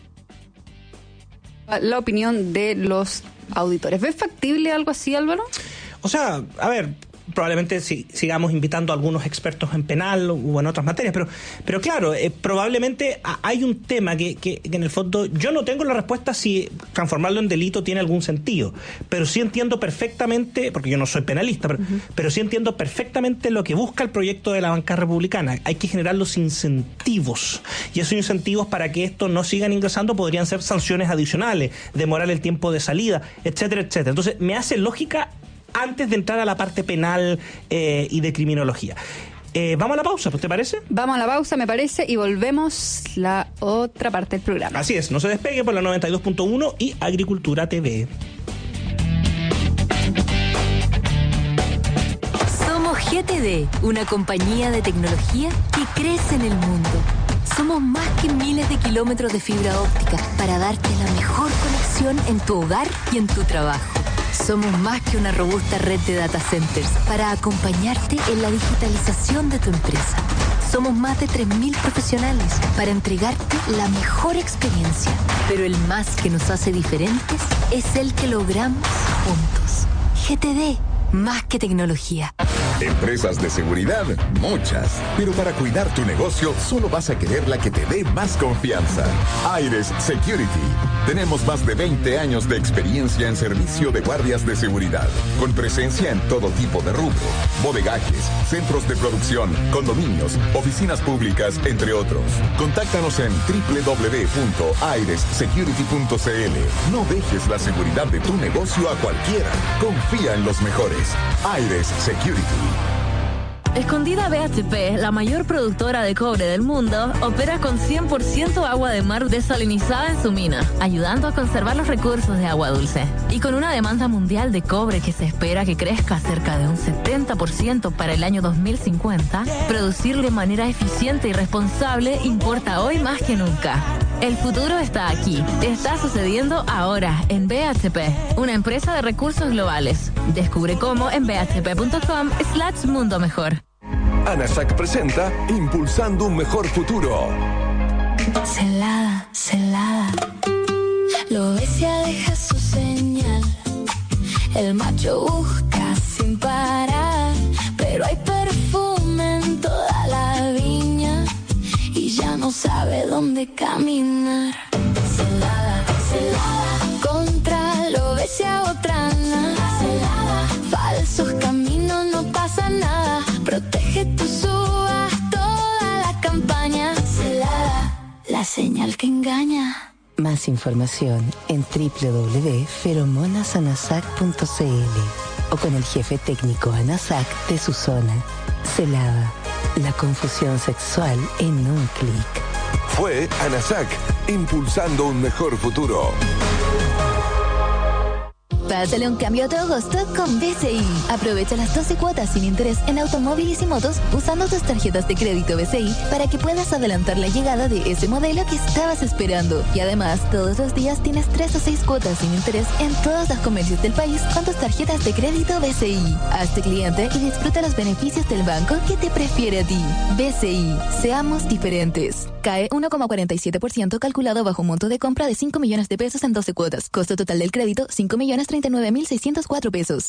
La opinión de los auditores. ¿Ves factible algo así, Álvaro? O sea, a ver, probablemente si, sigamos invitando a algunos expertos en penal o en otras materias, pero, pero claro, eh, probablemente hay un tema que, que, que en el fondo yo no tengo la respuesta si transformarlo en delito tiene algún sentido, pero sí entiendo perfectamente, porque yo no soy penalista, pero, uh-huh. pero sí entiendo perfectamente lo que busca el proyecto de la bancada republicana. Hay que generar los incentivos, y esos incentivos para que esto no sigan ingresando podrían ser sanciones adicionales, demorar el tiempo de salida, etcétera, etcétera. Entonces me hace lógica antes de entrar a la parte penal eh, y de criminología. Eh, vamos a la pausa, ¿te parece? Vamos a la pausa, me parece, y volvemos la otra parte del programa. Así es, no se despegue por la noventa y dos punto uno y Agricultura T V. Somos G T D, una compañía de tecnología que crece en el mundo. Somos más que miles de kilómetros de fibra óptica para darte la mejor conexión en tu hogar y en tu trabajo. Somos más que una robusta red de data centers para acompañarte en la digitalización de tu empresa. Somos más de tres mil profesionales para entregarte la mejor experiencia. Pero el más que nos hace diferentes es el que logramos juntos. G T D, más que tecnología. Empresas de seguridad, muchas. Pero para cuidar tu negocio, solo vas a querer la que te dé más confianza. Aires Security. Tenemos más de veinte años de experiencia en servicio de guardias de seguridad, con presencia en todo tipo de rubro, bodegajes, centros de producción, condominios, oficinas públicas, entre otros. Contáctanos en doble u doble u doble u punto aires security punto c l. No dejes la seguridad de tu negocio a cualquiera. Confía en los mejores. Aires Security. Escondida B H P, la mayor productora de cobre del mundo, opera con cien por ciento agua de mar desalinizada en su mina, ayudando a conservar los recursos de agua dulce. Y con una demanda mundial de cobre que se espera que crezca cerca de un setenta por ciento para el año dos mil cincuenta, producir de manera eficiente y responsable importa hoy más que nunca. El futuro está aquí. Está sucediendo ahora en B H P, una empresa de recursos globales. Descubre cómo en b h p punto com slash mundo mejor. ANASAC presenta Impulsando un Mejor Futuro. Celada, celada. Lo bestia deja su señal. El macho busca sin parar, pero hay perfume en toda la viña y ya no sabe dónde caminar. Celada, celada. Contra lo bestia botrana. Celada. Falsos caminos, no pasa nada. Protege tus uvas, toda la campaña. Celada, la señal que engaña. Más información en doble u doble u doble u punto feromonas anasac punto c l o con el jefe técnico ANASAC de su zona. Celada, la confusión sexual en un clic. Fue ANASAC, impulsando un mejor futuro. Pásale un cambio a tu agosto con B C I. Aprovecha las doce cuotas sin interés en automóviles y motos usando tus tarjetas de crédito B C I para que puedas adelantar la llegada de ese modelo que estabas esperando. Y además, todos los días tienes tres o seis cuotas sin interés en todos los comercios del país con tus tarjetas de crédito B C I. Hazte cliente y disfruta los beneficios del banco que te prefiere a ti. B C I. Seamos diferentes. C A E uno coma cuarenta y siete por ciento calculado bajo un monto de compra de cinco millones de pesos en doce cuotas. Costo total del crédito, cinco millones treinta y nueve mil seiscientos cuatro pesos.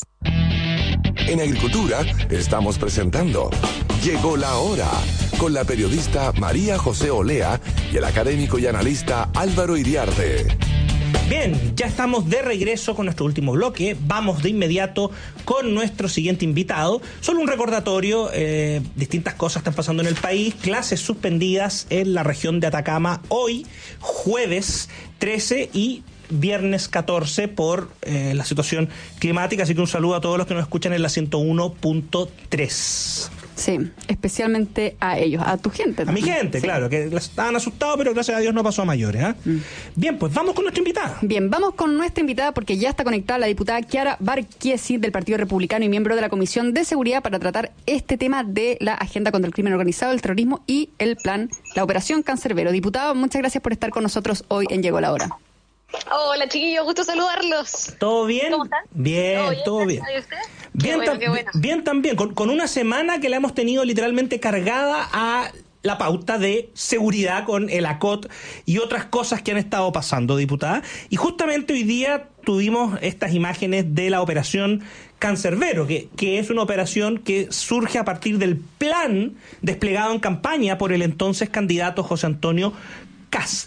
En Agricultura estamos presentando Llegó la Hora con la periodista María José Olea y el académico y analista Álvaro Iriarte. Bien, ya estamos de regreso con nuestro último bloque. Vamos de inmediato con nuestro siguiente invitado. Solo un recordatorio, eh, distintas cosas están pasando en el país. Clases suspendidas en la región de Atacama hoy, jueves trece y viernes catorce por eh, la situación climática. Así que un saludo a todos los que nos escuchan en la ciento uno punto tres. Sí, especialmente a ellos, a tu gente. A mi gente, sí. Claro, que estaban asustados, pero gracias a Dios no pasó a mayores. ¿eh? Mm. Bien, pues vamos con nuestra invitada. Bien, vamos con nuestra invitada porque ya está conectada la diputada Chiara Barquiesi del Partido Republicano y miembro de la Comisión de Seguridad para tratar este tema de la agenda contra el crimen organizado, el terrorismo y el plan, la Operación Cancerbero. Diputado, muchas gracias por estar con nosotros hoy en Llegó la Hora. Hola chiquillos, gusto saludarlos. ¿Todo bien? ¿Cómo están? Bien, todo bien. ¿Y usted? Bien, bueno, tam- bueno. bien también, con, con una semana que la hemos tenido literalmente cargada a la pauta de seguridad con el A C O T y otras cosas que han estado pasando, diputada. Y justamente hoy día tuvimos estas imágenes de la operación Cancerbero, que, que es una operación que surge a partir del plan desplegado en campaña por el entonces candidato José Antonio Kast.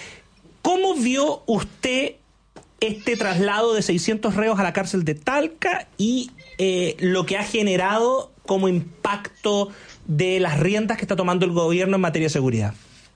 ¿Cómo vio usted este traslado de seiscientos reos a la cárcel de Talca y eh, lo que ha generado como impacto de las riendas que está tomando el gobierno en materia de seguridad?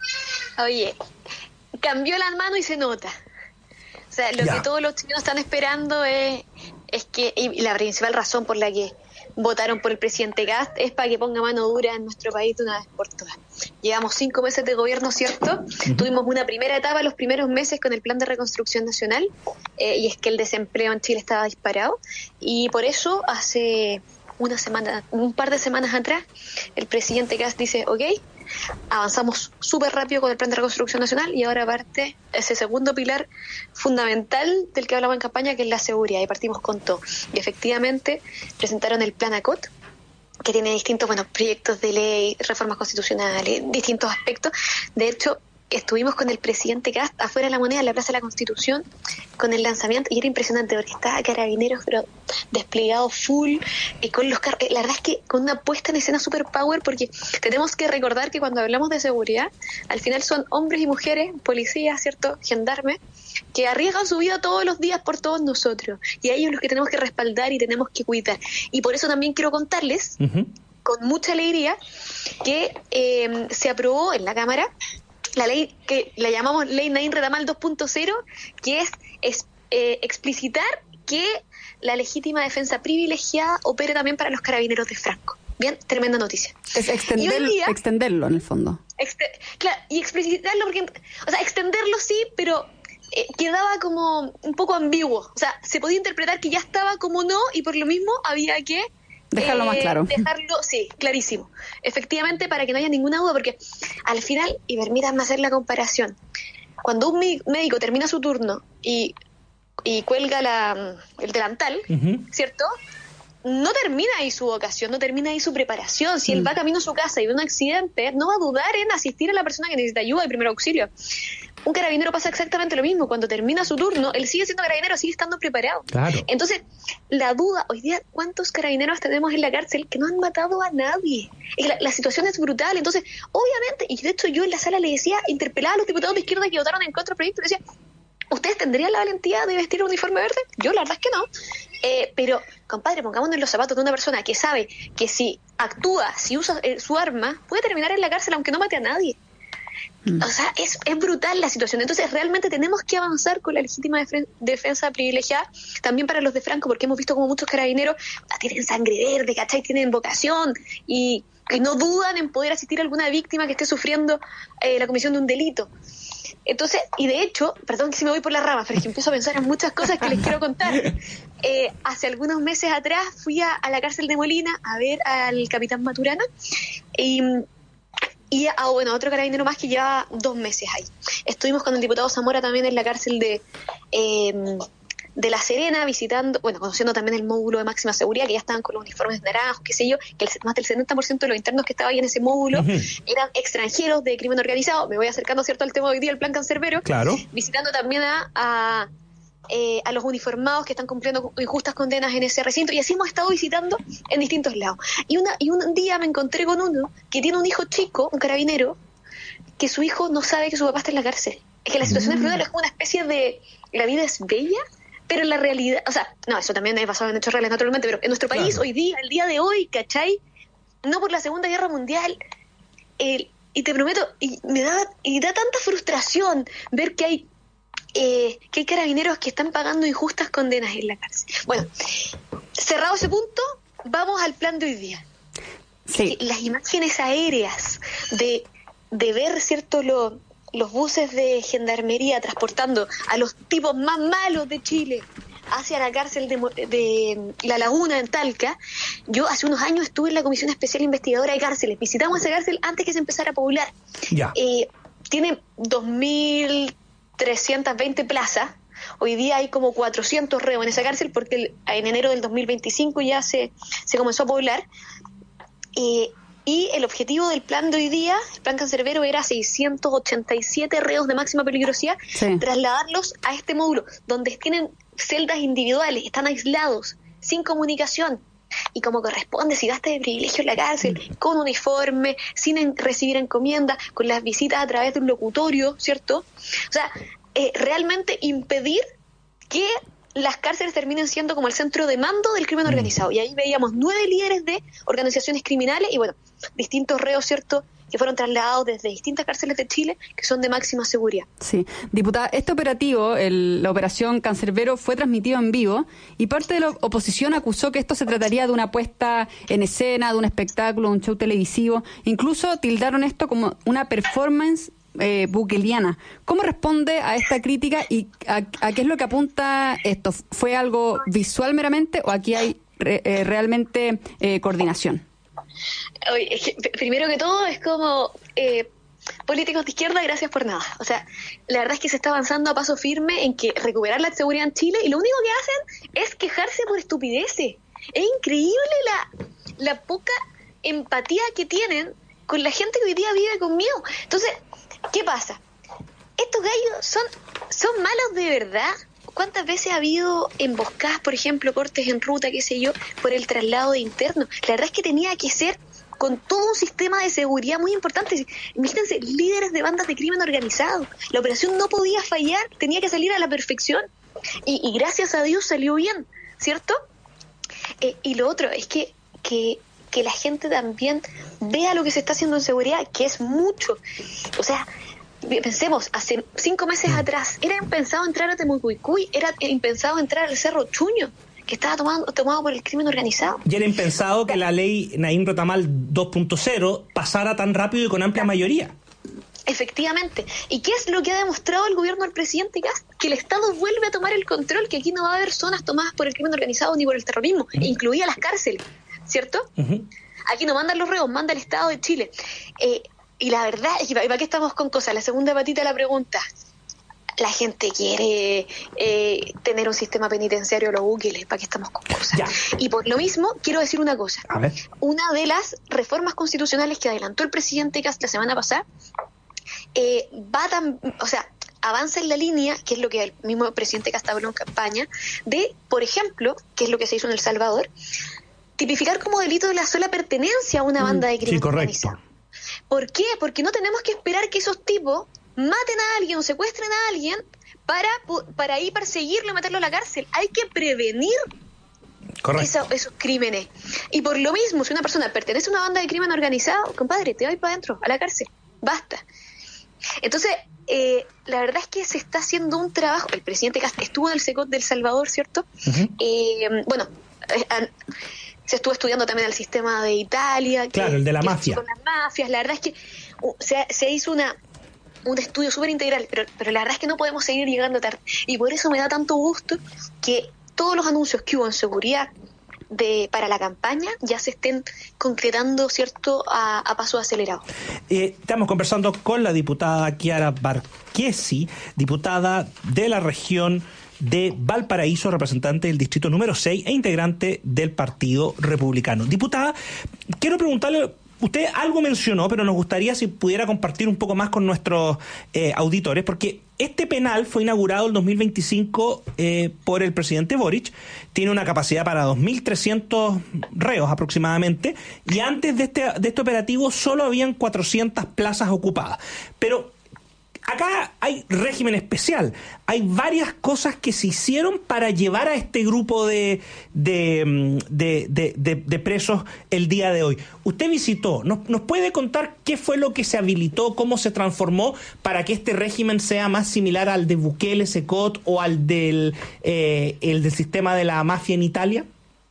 Oye, cambió las manos y se nota. O sea, lo ya. que todos los chilenos están esperando es, es que, y la principal razón por la que votaron por el presidente Kast es para que ponga mano dura en nuestro país de una vez por todas. Llevamos cinco meses de gobierno, ¿cierto? Uh-huh. Tuvimos una primera etapa los primeros meses con el Plan de Reconstrucción Nacional, eh, y es que el desempleo en Chile estaba disparado, y por eso hace una semana, un par de semanas atrás, el presidente Kast dice, ok, avanzamos súper rápido con el Plan de Reconstrucción Nacional y ahora parte ese segundo pilar fundamental del que hablaba en campaña, que es la seguridad, y partimos con todo. Y efectivamente presentaron el Plan A C O T, que tiene distintos bueno proyectos de ley, reformas constitucionales, distintos aspectos. De hecho, estuvimos con el presidente Kast afuera de la Moneda, en la Plaza de la Constitución, con el lanzamiento, y era impresionante porque estaba Carabineros pero desplegado full, y con los carros, la verdad es que con una puesta en escena super power, porque tenemos que recordar que cuando hablamos de seguridad, al final son hombres y mujeres, policías, ¿cierto?, gendarmes, que arriesgan su vida todos los días por todos nosotros, y a ellos los que tenemos que respaldar y tenemos que cuidar. Y por eso también quiero contarles, uh-huh. con mucha alegría, que eh, se aprobó en la Cámara la ley que la llamamos Ley Nadine Retamal dos punto cero, que es, es eh, explicitar que la legítima defensa privilegiada opere también para los carabineros de Franco. Bien, tremenda noticia. Es extender, día, extenderlo en el fondo. Exte- claro, y explicitarlo porque, o sea, extenderlo sí, pero eh, quedaba como un poco ambiguo. O sea, se podía interpretar que ya estaba como no, y por lo mismo había que dejarlo eh, más claro. Dejarlo, sí, clarísimo. Efectivamente, para que no haya ninguna duda, porque al final, y permítanme hacer la comparación, cuando un médico termina su turno y, y cuelga la, el delantal, uh-huh. ¿cierto?, no termina ahí su vocación, no termina ahí su preparación. Si mm. él va camino a su casa y ve un accidente, no va a dudar en asistir a la persona que necesita ayuda y primer auxilio. Un carabinero pasa exactamente lo mismo. Cuando termina su turno, él sigue siendo carabinero, sigue estando preparado. Claro. Entonces, la duda, hoy día, ¿cuántos carabineros tenemos en la cárcel que no han matado a nadie? Y la, la situación es brutal. Entonces, obviamente, y de hecho yo en la sala le decía, interpelaba a los diputados de izquierda que votaron en contra del proyecto, le decía, ¿ustedes tendrían la valentía de vestir un uniforme verde? Yo la verdad es que no. Eh, pero, compadre, pongámonos en los zapatos de una persona que sabe que si actúa, si usa eh, su arma, puede terminar en la cárcel aunque no mate a nadie. Mm. O sea, es, es brutal la situación. Entonces, realmente tenemos que avanzar con la legítima def- defensa privilegiada, también para los de Franco, porque hemos visto como muchos carabineros tienen sangre verde, ¿cachai? Tienen vocación y, y no dudan en poder asistir a alguna víctima que esté sufriendo eh, la comisión de un delito. Entonces, y de hecho, perdón que si me voy por las ramas, pero es que empiezo a pensar en muchas cosas que les quiero contar. Eh, hace algunos meses atrás fui a, a la cárcel de Molina a ver al capitán Maturana y, y a bueno, otro carabinero más que lleva dos meses ahí. Estuvimos con el diputado Zamora también en la cárcel de... Eh, de La Serena, visitando, bueno, conociendo también el módulo de máxima seguridad, que ya estaban con los uniformes naranjos, qué sé yo, que el, más del setenta por ciento de los internos que estaban ahí en ese módulo uh-huh. eran extranjeros de crimen organizado. Me voy acercando, ¿cierto?, al tema de hoy día, el plan Cancerbero. Claro. Visitando también a, a, eh, a los uniformados que están cumpliendo injustas condenas en ese recinto, y así hemos estado visitando en distintos lados. Y, una, y un día me encontré con uno que tiene un hijo chico, un carabinero, que su hijo no sabe que su papá está en la cárcel. Es que la situación mm. es brutal, es como una especie de la vida es bella, pero la realidad, o sea, no, eso también es basado en hechos reales naturalmente, pero en nuestro país, claro, hoy día, el día de hoy, ¿cachai? No por la Segunda Guerra Mundial, eh, y te prometo, y me da, y da tanta frustración ver que hay, eh, que hay carabineros que están pagando injustas condenas en la cárcel. Bueno, cerrado ese punto, vamos al plan de hoy día. Sí. Las imágenes aéreas de, de ver, ¿cierto?, lo... los buses de gendarmería transportando a los tipos más malos de Chile hacia la cárcel de, de La Laguna en Talca. Yo hace unos años estuve en la Comisión Especial Investigadora de Cárceles. Visitamos esa cárcel antes que se empezara a poblar. Ya. Eh, tiene dos mil trescientas veinte plazas. Hoy día hay como cuatrocientos reos en esa cárcel porque el, en enero del dos mil veinticinco ya se, se comenzó a poblar. Eh, Y el objetivo del plan de hoy día, el plan Cancerbero, era seiscientos ochenta y siete reos de máxima peligrosidad, sí, trasladarlos a este módulo, donde tienen celdas individuales, están aislados, sin comunicación. Y como corresponde, si daste de privilegio en la cárcel, con uniforme, sin en, recibir encomiendas, con las visitas a través de un locutorio, ¿cierto? O sea, eh, realmente impedir que las cárceles terminen siendo como el centro de mando del crimen organizado. Y ahí veíamos nueve líderes de organizaciones criminales y, bueno, distintos reos, ¿cierto?, que fueron trasladados desde distintas cárceles de Chile, que son de máxima seguridad. Sí. Diputada, este operativo, el, la operación Cancerbero, fue transmitido en vivo y parte de la oposición acusó que esto se trataría de una puesta en escena, de un espectáculo, un show televisivo. Incluso tildaron esto como una performance Eh, buqueliana. ¿Cómo responde a esta crítica y a, a qué es lo que apunta esto? ¿Fue algo visual meramente o aquí hay re, eh, realmente eh, coordinación? Oye, es que, primero que todo es como eh, políticos de izquierda, gracias por nada. O sea, la verdad es que se está avanzando a paso firme en que recuperar la seguridad en Chile y lo único que hacen es quejarse por estupideces. Es increíble la, la poca empatía que tienen con la gente que hoy día vive con miedo. Entonces, ¿qué pasa? estos gallos son, son malos de verdad. ¿Cuántas veces ha habido emboscadas, por ejemplo, cortes en ruta, qué sé yo, por el traslado de internos? La verdad es que tenía que ser con todo un sistema de seguridad muy importante. Imagínense, líderes de bandas de crimen organizado. La operación no podía fallar, tenía que salir a la perfección. Y, y gracias a Dios salió bien, ¿cierto? Eh, y lo otro es que, que, que la gente también vea lo que se está haciendo en seguridad, que es mucho. O sea, pensemos, hace cinco meses atrás era impensado entrar a Temucuicui, era impensado entrar al Cerro Chuño, que estaba tomado, tomado por el crimen organizado. Y era impensado que la ley Naim Rotamal dos punto cero pasara tan rápido y con amplia mayoría. Efectivamente. ¿Y qué es lo que ha demostrado el gobierno del presidente Kast? Que el Estado vuelve a tomar el control, que aquí no va a haber zonas tomadas por el crimen organizado ni por el terrorismo, uh-huh. incluidas las cárceles, ¿cierto? Uh-huh. Aquí no mandan los reos, manda el Estado de Chile. Eh, y la verdad es que, ¿para qué estamos con cosas? La segunda patita de la pregunta. La gente quiere eh, tener un sistema penitenciario a los buqueles, ¿para qué estamos con cosas? Ya. Y por lo mismo, quiero decir una cosa. A ver. Una de las reformas constitucionales que adelantó el presidente Kast la semana pasada, eh, va tan, o sea, avanza en la línea, que es lo que el mismo presidente Kast habló en campaña, de, por ejemplo, que es lo que se hizo en El Salvador, tipificar como delito de la sola pertenencia a una banda de crimen sí, correcto. organizado. ¿Por qué? Porque no tenemos que esperar que esos tipos maten a alguien o secuestren a alguien para, para ahí perseguirlo y meterlo a la cárcel. Hay que prevenir esa, esos crímenes. Y por lo mismo, si una persona pertenece a una banda de crimen organizado, compadre, te voy para adentro, a la cárcel. Basta. Entonces, eh, la verdad es que se está haciendo un trabajo. El presidente Kast estuvo en el SECOT del Salvador, ¿cierto? Uh-huh. Eh, bueno, eh, se estuvo estudiando también el sistema de Italia. Que, claro, el de la mafia. Con las mafias. La verdad es que uh, se, se hizo una un estudio súper integral, pero, pero la verdad es que no podemos seguir llegando tarde. Y por eso me da tanto gusto que todos los anuncios que hubo en seguridad de para la campaña ya se estén concretando, ¿cierto?, a, a paso acelerado. Eh, estamos conversando con la diputada Chiara Barquesi, diputada de la región de Valparaíso, representante del distrito número seis e integrante del Partido Republicano. Diputada, quiero preguntarle, usted algo mencionó, pero nos gustaría si pudiera compartir un poco más con nuestros eh, auditores, porque este penal fue inaugurado en dos mil veinticinco eh, por el presidente Boric, tiene una capacidad para dos mil trescientos reos aproximadamente, y antes de este, de este operativo solo habían cuatrocientas plazas ocupadas. Pero acá hay régimen especial, hay varias cosas que se hicieron para llevar a este grupo de, de, de, de, de, de presos el día de hoy. Usted visitó, ¿nos, ¿nos puede contar qué fue lo que se habilitó, cómo se transformó para que este régimen sea más similar al de Bukele, SECOT o al del, eh, el del sistema de la mafia en Italia?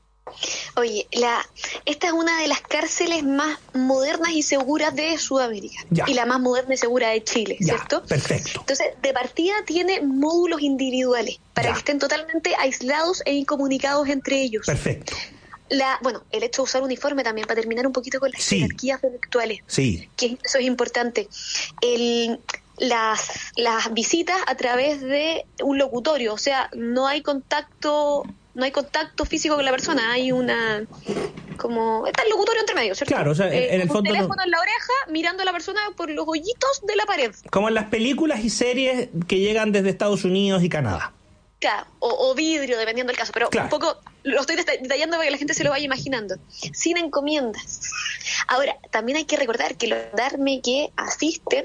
Oye, la, esta es una de las cárceles más modernas y seguras de Sudamérica. Ya. Y la más moderna y segura de Chile, ya, ¿cierto? Perfecto. Entonces, de partida tiene módulos individuales para ya. que estén totalmente aislados e incomunicados entre ellos. Perfecto. La, bueno, el hecho de usar uniforme también, para terminar un poquito con las sí. jerarquías delictuales. Sí. Que eso es importante. El... Las, las visitas a través de un locutorio, o sea, no hay contacto, no hay contacto físico con la persona, hay una como está el locutorio entre medio, ¿cierto? Claro, o sea, eh, en el fondo un teléfono no... en la oreja mirando a la persona por los hoyitos de la pared. Como en las películas y series que llegan desde Estados Unidos y Canadá. Claro, o, o vidrio, dependiendo del caso, pero claro. un poco lo estoy detallando para que la gente se lo vaya imaginando. Sin encomiendas. Ahora, también hay que recordar que los darme que asisten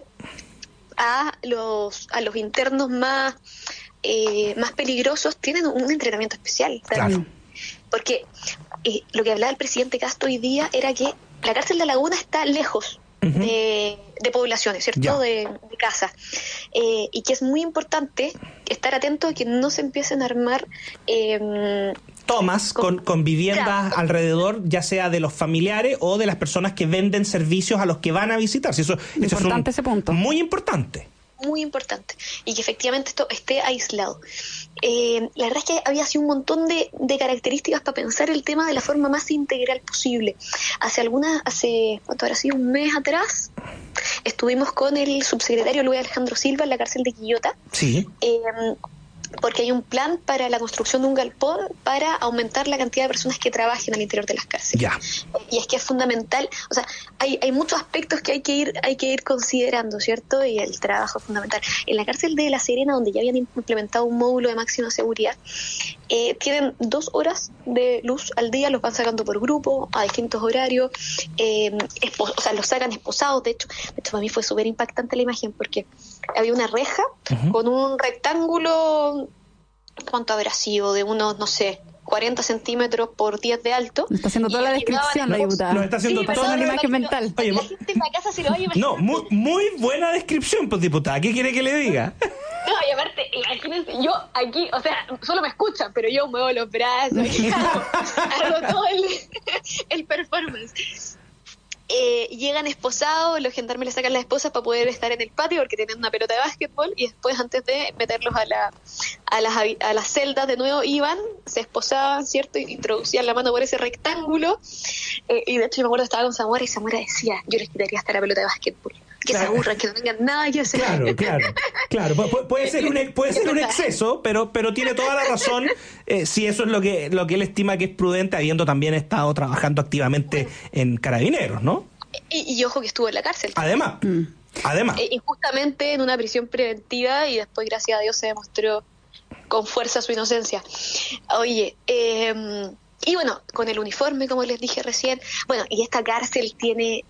a los a los internos más eh, más peligrosos tienen un entrenamiento especial también. Claro. Porque eh, lo que hablaba el presidente Kast hoy día era que la cárcel de La Laguna está lejos uh-huh. de, de poblaciones, ¿cierto? De, de casas. Eh, y que es muy importante estar atento a que no se empiecen a armar eh, tomas con, con viviendas claro. alrededor, ya sea de los familiares o de las personas que venden servicios a los que van a visitar. Eso, eso es un, ese punto. Muy importante. Muy importante. Y que efectivamente esto esté aislado. Eh, la verdad es que había así un montón de, de características para pensar el tema de la forma más integral posible. Hace algunas, hace, ¿cuánto habrá sido? Un mes atrás, estuvimos con el subsecretario Luis Alejandro Silva en la cárcel de Quillota. Sí. Eh, porque hay un plan para la construcción de un galpón para aumentar la cantidad de personas que trabajen al interior de las cárceles. Ya. Y es que es fundamental, o sea, hay, hay muchos aspectos que hay que ir hay que ir considerando, ¿cierto? Y el trabajo es fundamental. En la cárcel de La Serena, donde ya habían implementado un módulo de máxima seguridad, eh, tienen dos horas de luz al día, los van sacando por grupo, a distintos horarios, eh, espo- o sea, los sacan esposados. De hecho, de hecho para mí fue súper impactante la imagen, porque había una reja uh-huh. con un rectángulo, ¿cuánto habrá sido? De unos, no sé, cuarenta centímetros por diez de alto. Está haciendo toda la descripción, la diputada. Nos está haciendo sí, toda la imagen mental. Oye, la gente en la casa se lo va a imaginar. No, muy, muy buena descripción, pues, diputada. ¿Qué quiere que le diga? No, y aparte, imagínense, yo aquí, o sea, solo me escuchan, pero yo muevo los brazos, y hago, hago todo el, el performance. Eh, llegan esposados, los gendarmes les sacan las esposas para poder estar en el patio porque tienen una pelota de básquetbol, y después, antes de meterlos a la a las, a las celdas de nuevo, iban, se esposaban, ¿cierto? Y introducían la mano por ese rectángulo, eh, y de hecho yo me acuerdo que estaba con Zamora, y Zamora decía, yo les quitaría hasta la pelota de básquetbol, que claro. se aburran, que no tengan nada que hacer. Claro, claro, claro. Pu- puede ser un, puede ser un exceso, pero, pero tiene toda la razón, eh, si eso es lo que, lo que él estima que es prudente, habiendo también estado trabajando activamente en Carabineros, ¿no? Y, y ojo que estuvo en la cárcel. Además, mm. además. Eh, injustamente en una prisión preventiva, y después, gracias a Dios, se demostró con fuerza su inocencia. Oye, eh, y bueno, con el uniforme, como les dije recién, bueno, y esta cárcel tiene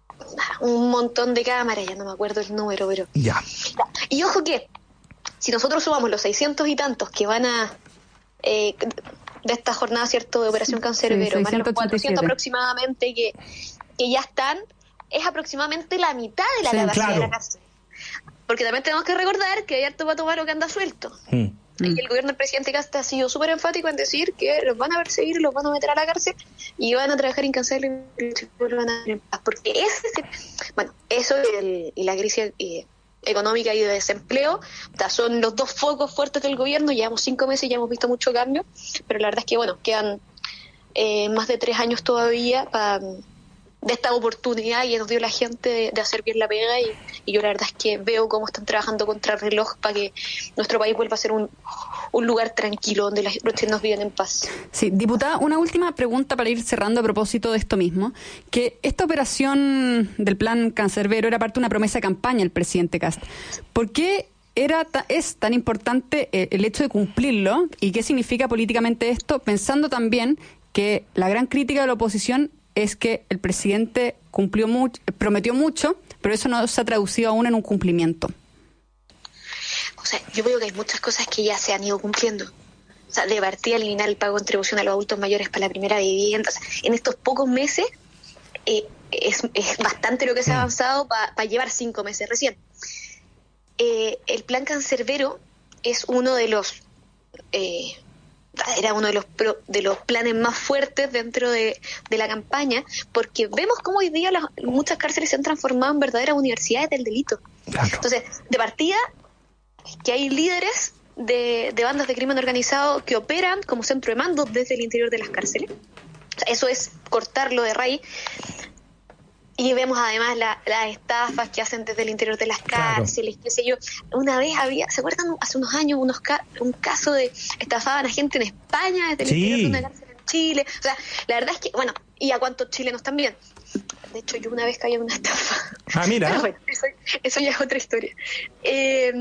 un montón de cámaras, ya no me acuerdo el número, pero... Ya. Y ojo que, si nosotros sumamos los seiscientos y tantos que van a... Eh, de esta jornada, ¿cierto?, de Operación Cancerbero, sí, van a los cuatrocientos aproximadamente que, que ya están, es aproximadamente la mitad de la sí, capacidad claro. de la cárcel. Porque también tenemos que recordar que hay harto pato malo que anda suelto. Mm. Y el gobierno del presidente Cast ha sido súper enfático en decir que los van a perseguir, los van a meter a la cárcel y van a trabajar incansablemente, van a en paz. Porque ese es el, bueno, eso y, el, y la crisis eh, económica y de desempleo son los dos focos fuertes del gobierno. Llevamos cinco meses y ya hemos visto mucho cambio, pero la verdad es que, bueno, quedan eh, más de tres años todavía para... de esta oportunidad que nos dio la gente de, de hacer bien la pega, y, y yo la verdad es que veo cómo están trabajando contra el reloj para que nuestro país vuelva a ser un, un lugar tranquilo donde los chilenos viven en paz. Sí, diputada, una última pregunta para ir cerrando a propósito de esto mismo, que esta operación del plan Cancerbero era parte de una promesa de campaña del presidente Cast. ¿Por qué era ta- es tan importante eh, el hecho de cumplirlo, y qué significa políticamente esto, pensando también que la gran crítica de la oposición es que el presidente cumplió mucho, prometió mucho, pero eso no se ha traducido aún en un cumplimiento? O sea, yo veo que hay muchas cosas que ya se han ido cumpliendo. O sea, de partida, eliminar el pago de contribución a los adultos mayores para la primera vivienda. O sea, en estos pocos meses eh, es, es bastante lo que se ha avanzado para pa llevar cinco meses recién. Eh, el plan Cancerbero es uno de los... Eh, era uno de los pro, de los planes más fuertes dentro de, de la campaña, porque vemos cómo hoy día las, muchas cárceles se han transformado en verdaderas universidades del delito. Claro. Entonces, de partida, que hay líderes de, de bandas de crimen organizado que operan como centro de mando desde el interior de las cárceles. O sea, eso es cortarlo de raíz. Y vemos además la, las estafas que hacen desde el interior de las cárceles, claro. qué sé yo. Una vez había, ¿se acuerdan? Hace unos años unos ca- un caso de estafaban a gente en España desde el sí. interior de una cárcel en Chile. O sea, la verdad es que, bueno, y a cuántos chilenos también. De hecho, yo una vez caí en una estafa. Ah, mira. Pero bueno, eso, eso ya es otra historia. Eh,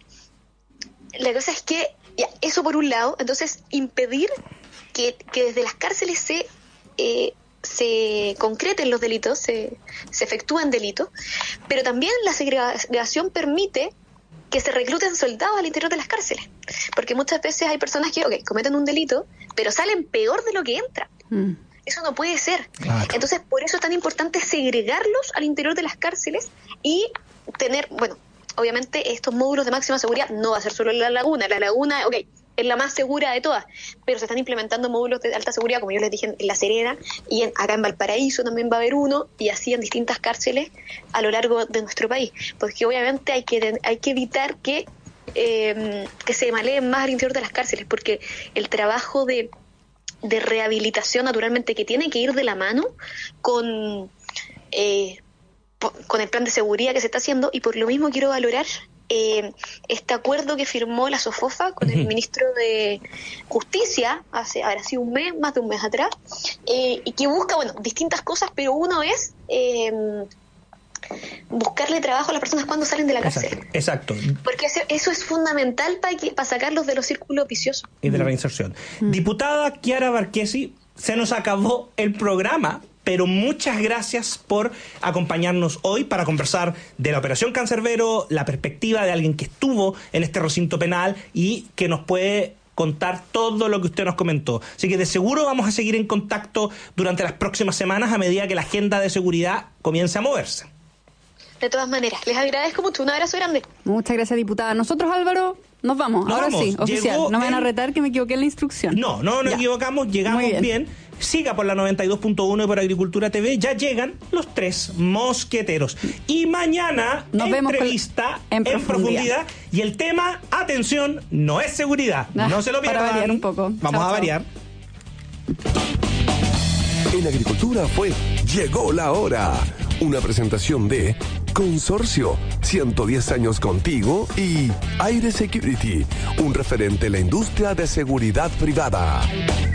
la cosa es que, ya, eso por un lado, entonces impedir que, que desde las cárceles se... Eh, se concreten los delitos, se, se efectúan delitos, pero también la segregación permite que se recluten soldados al interior de las cárceles, porque muchas veces hay personas que okay, cometen un delito, pero salen peor de lo que entran. Mm. Eso no puede ser. Claro. Entonces, por eso es tan importante segregarlos al interior de las cárceles y tener, bueno, obviamente estos módulos de máxima seguridad no va a ser solo en La Laguna. La Laguna, ok, es la más segura de todas, pero se están implementando módulos de alta seguridad, como yo les dije, en La Serena, y en, acá en Valparaíso también va a haber uno, y así en distintas cárceles a lo largo de nuestro país, porque obviamente hay que hay que evitar que eh, que se maleen más al interior de las cárceles, porque el trabajo de, de rehabilitación naturalmente que tiene que ir de la mano con eh, con el plan de seguridad que se está haciendo, y por lo mismo quiero valorar eh, este acuerdo que firmó la SOFOFA con uh-huh. el ministro de Justicia hace, habrá sido un mes, más de un mes atrás, eh, y que busca, bueno, distintas cosas, pero uno es eh, buscarle trabajo a las personas cuando salen de la cárcel. Exacto. exacto. Porque eso, eso es fundamental para, que, para sacarlos de los círculos viciosos. Y de la reinserción. Uh-huh. Diputada Chiara Barquesi, se nos acabó el programa, pero muchas gracias por acompañarnos hoy para conversar de la Operación Cancerbero, la perspectiva de alguien que estuvo en este recinto penal y que nos puede contar todo lo que usted nos comentó. Así que de seguro vamos a seguir en contacto durante las próximas semanas a medida que la agenda de seguridad comience a moverse. De todas maneras, les agradezco mucho. Un abrazo grande. Muchas gracias, diputada. Nosotros, Álvaro, nos vamos. Nos Ahora vamos. sí, oficial. Llegó no me van a el... retar que me equivoqué en la instrucción. No, no nos ya. equivocamos. Llegamos bien. bien. Siga por la noventa y dos punto uno y por Agricultura T V. Ya llegan los tres mosqueteros. Y mañana, nos entrevista en, en profundidad. profundidad. Y el tema, atención, no es seguridad. Ah, no se lo pierdan. Para variar un poco. Vamos chao, a variar. En Agricultura fue Llegó la Hora. Una presentación de Consorcio, ciento diez años contigo, y Aire Security, un referente en la industria de seguridad privada.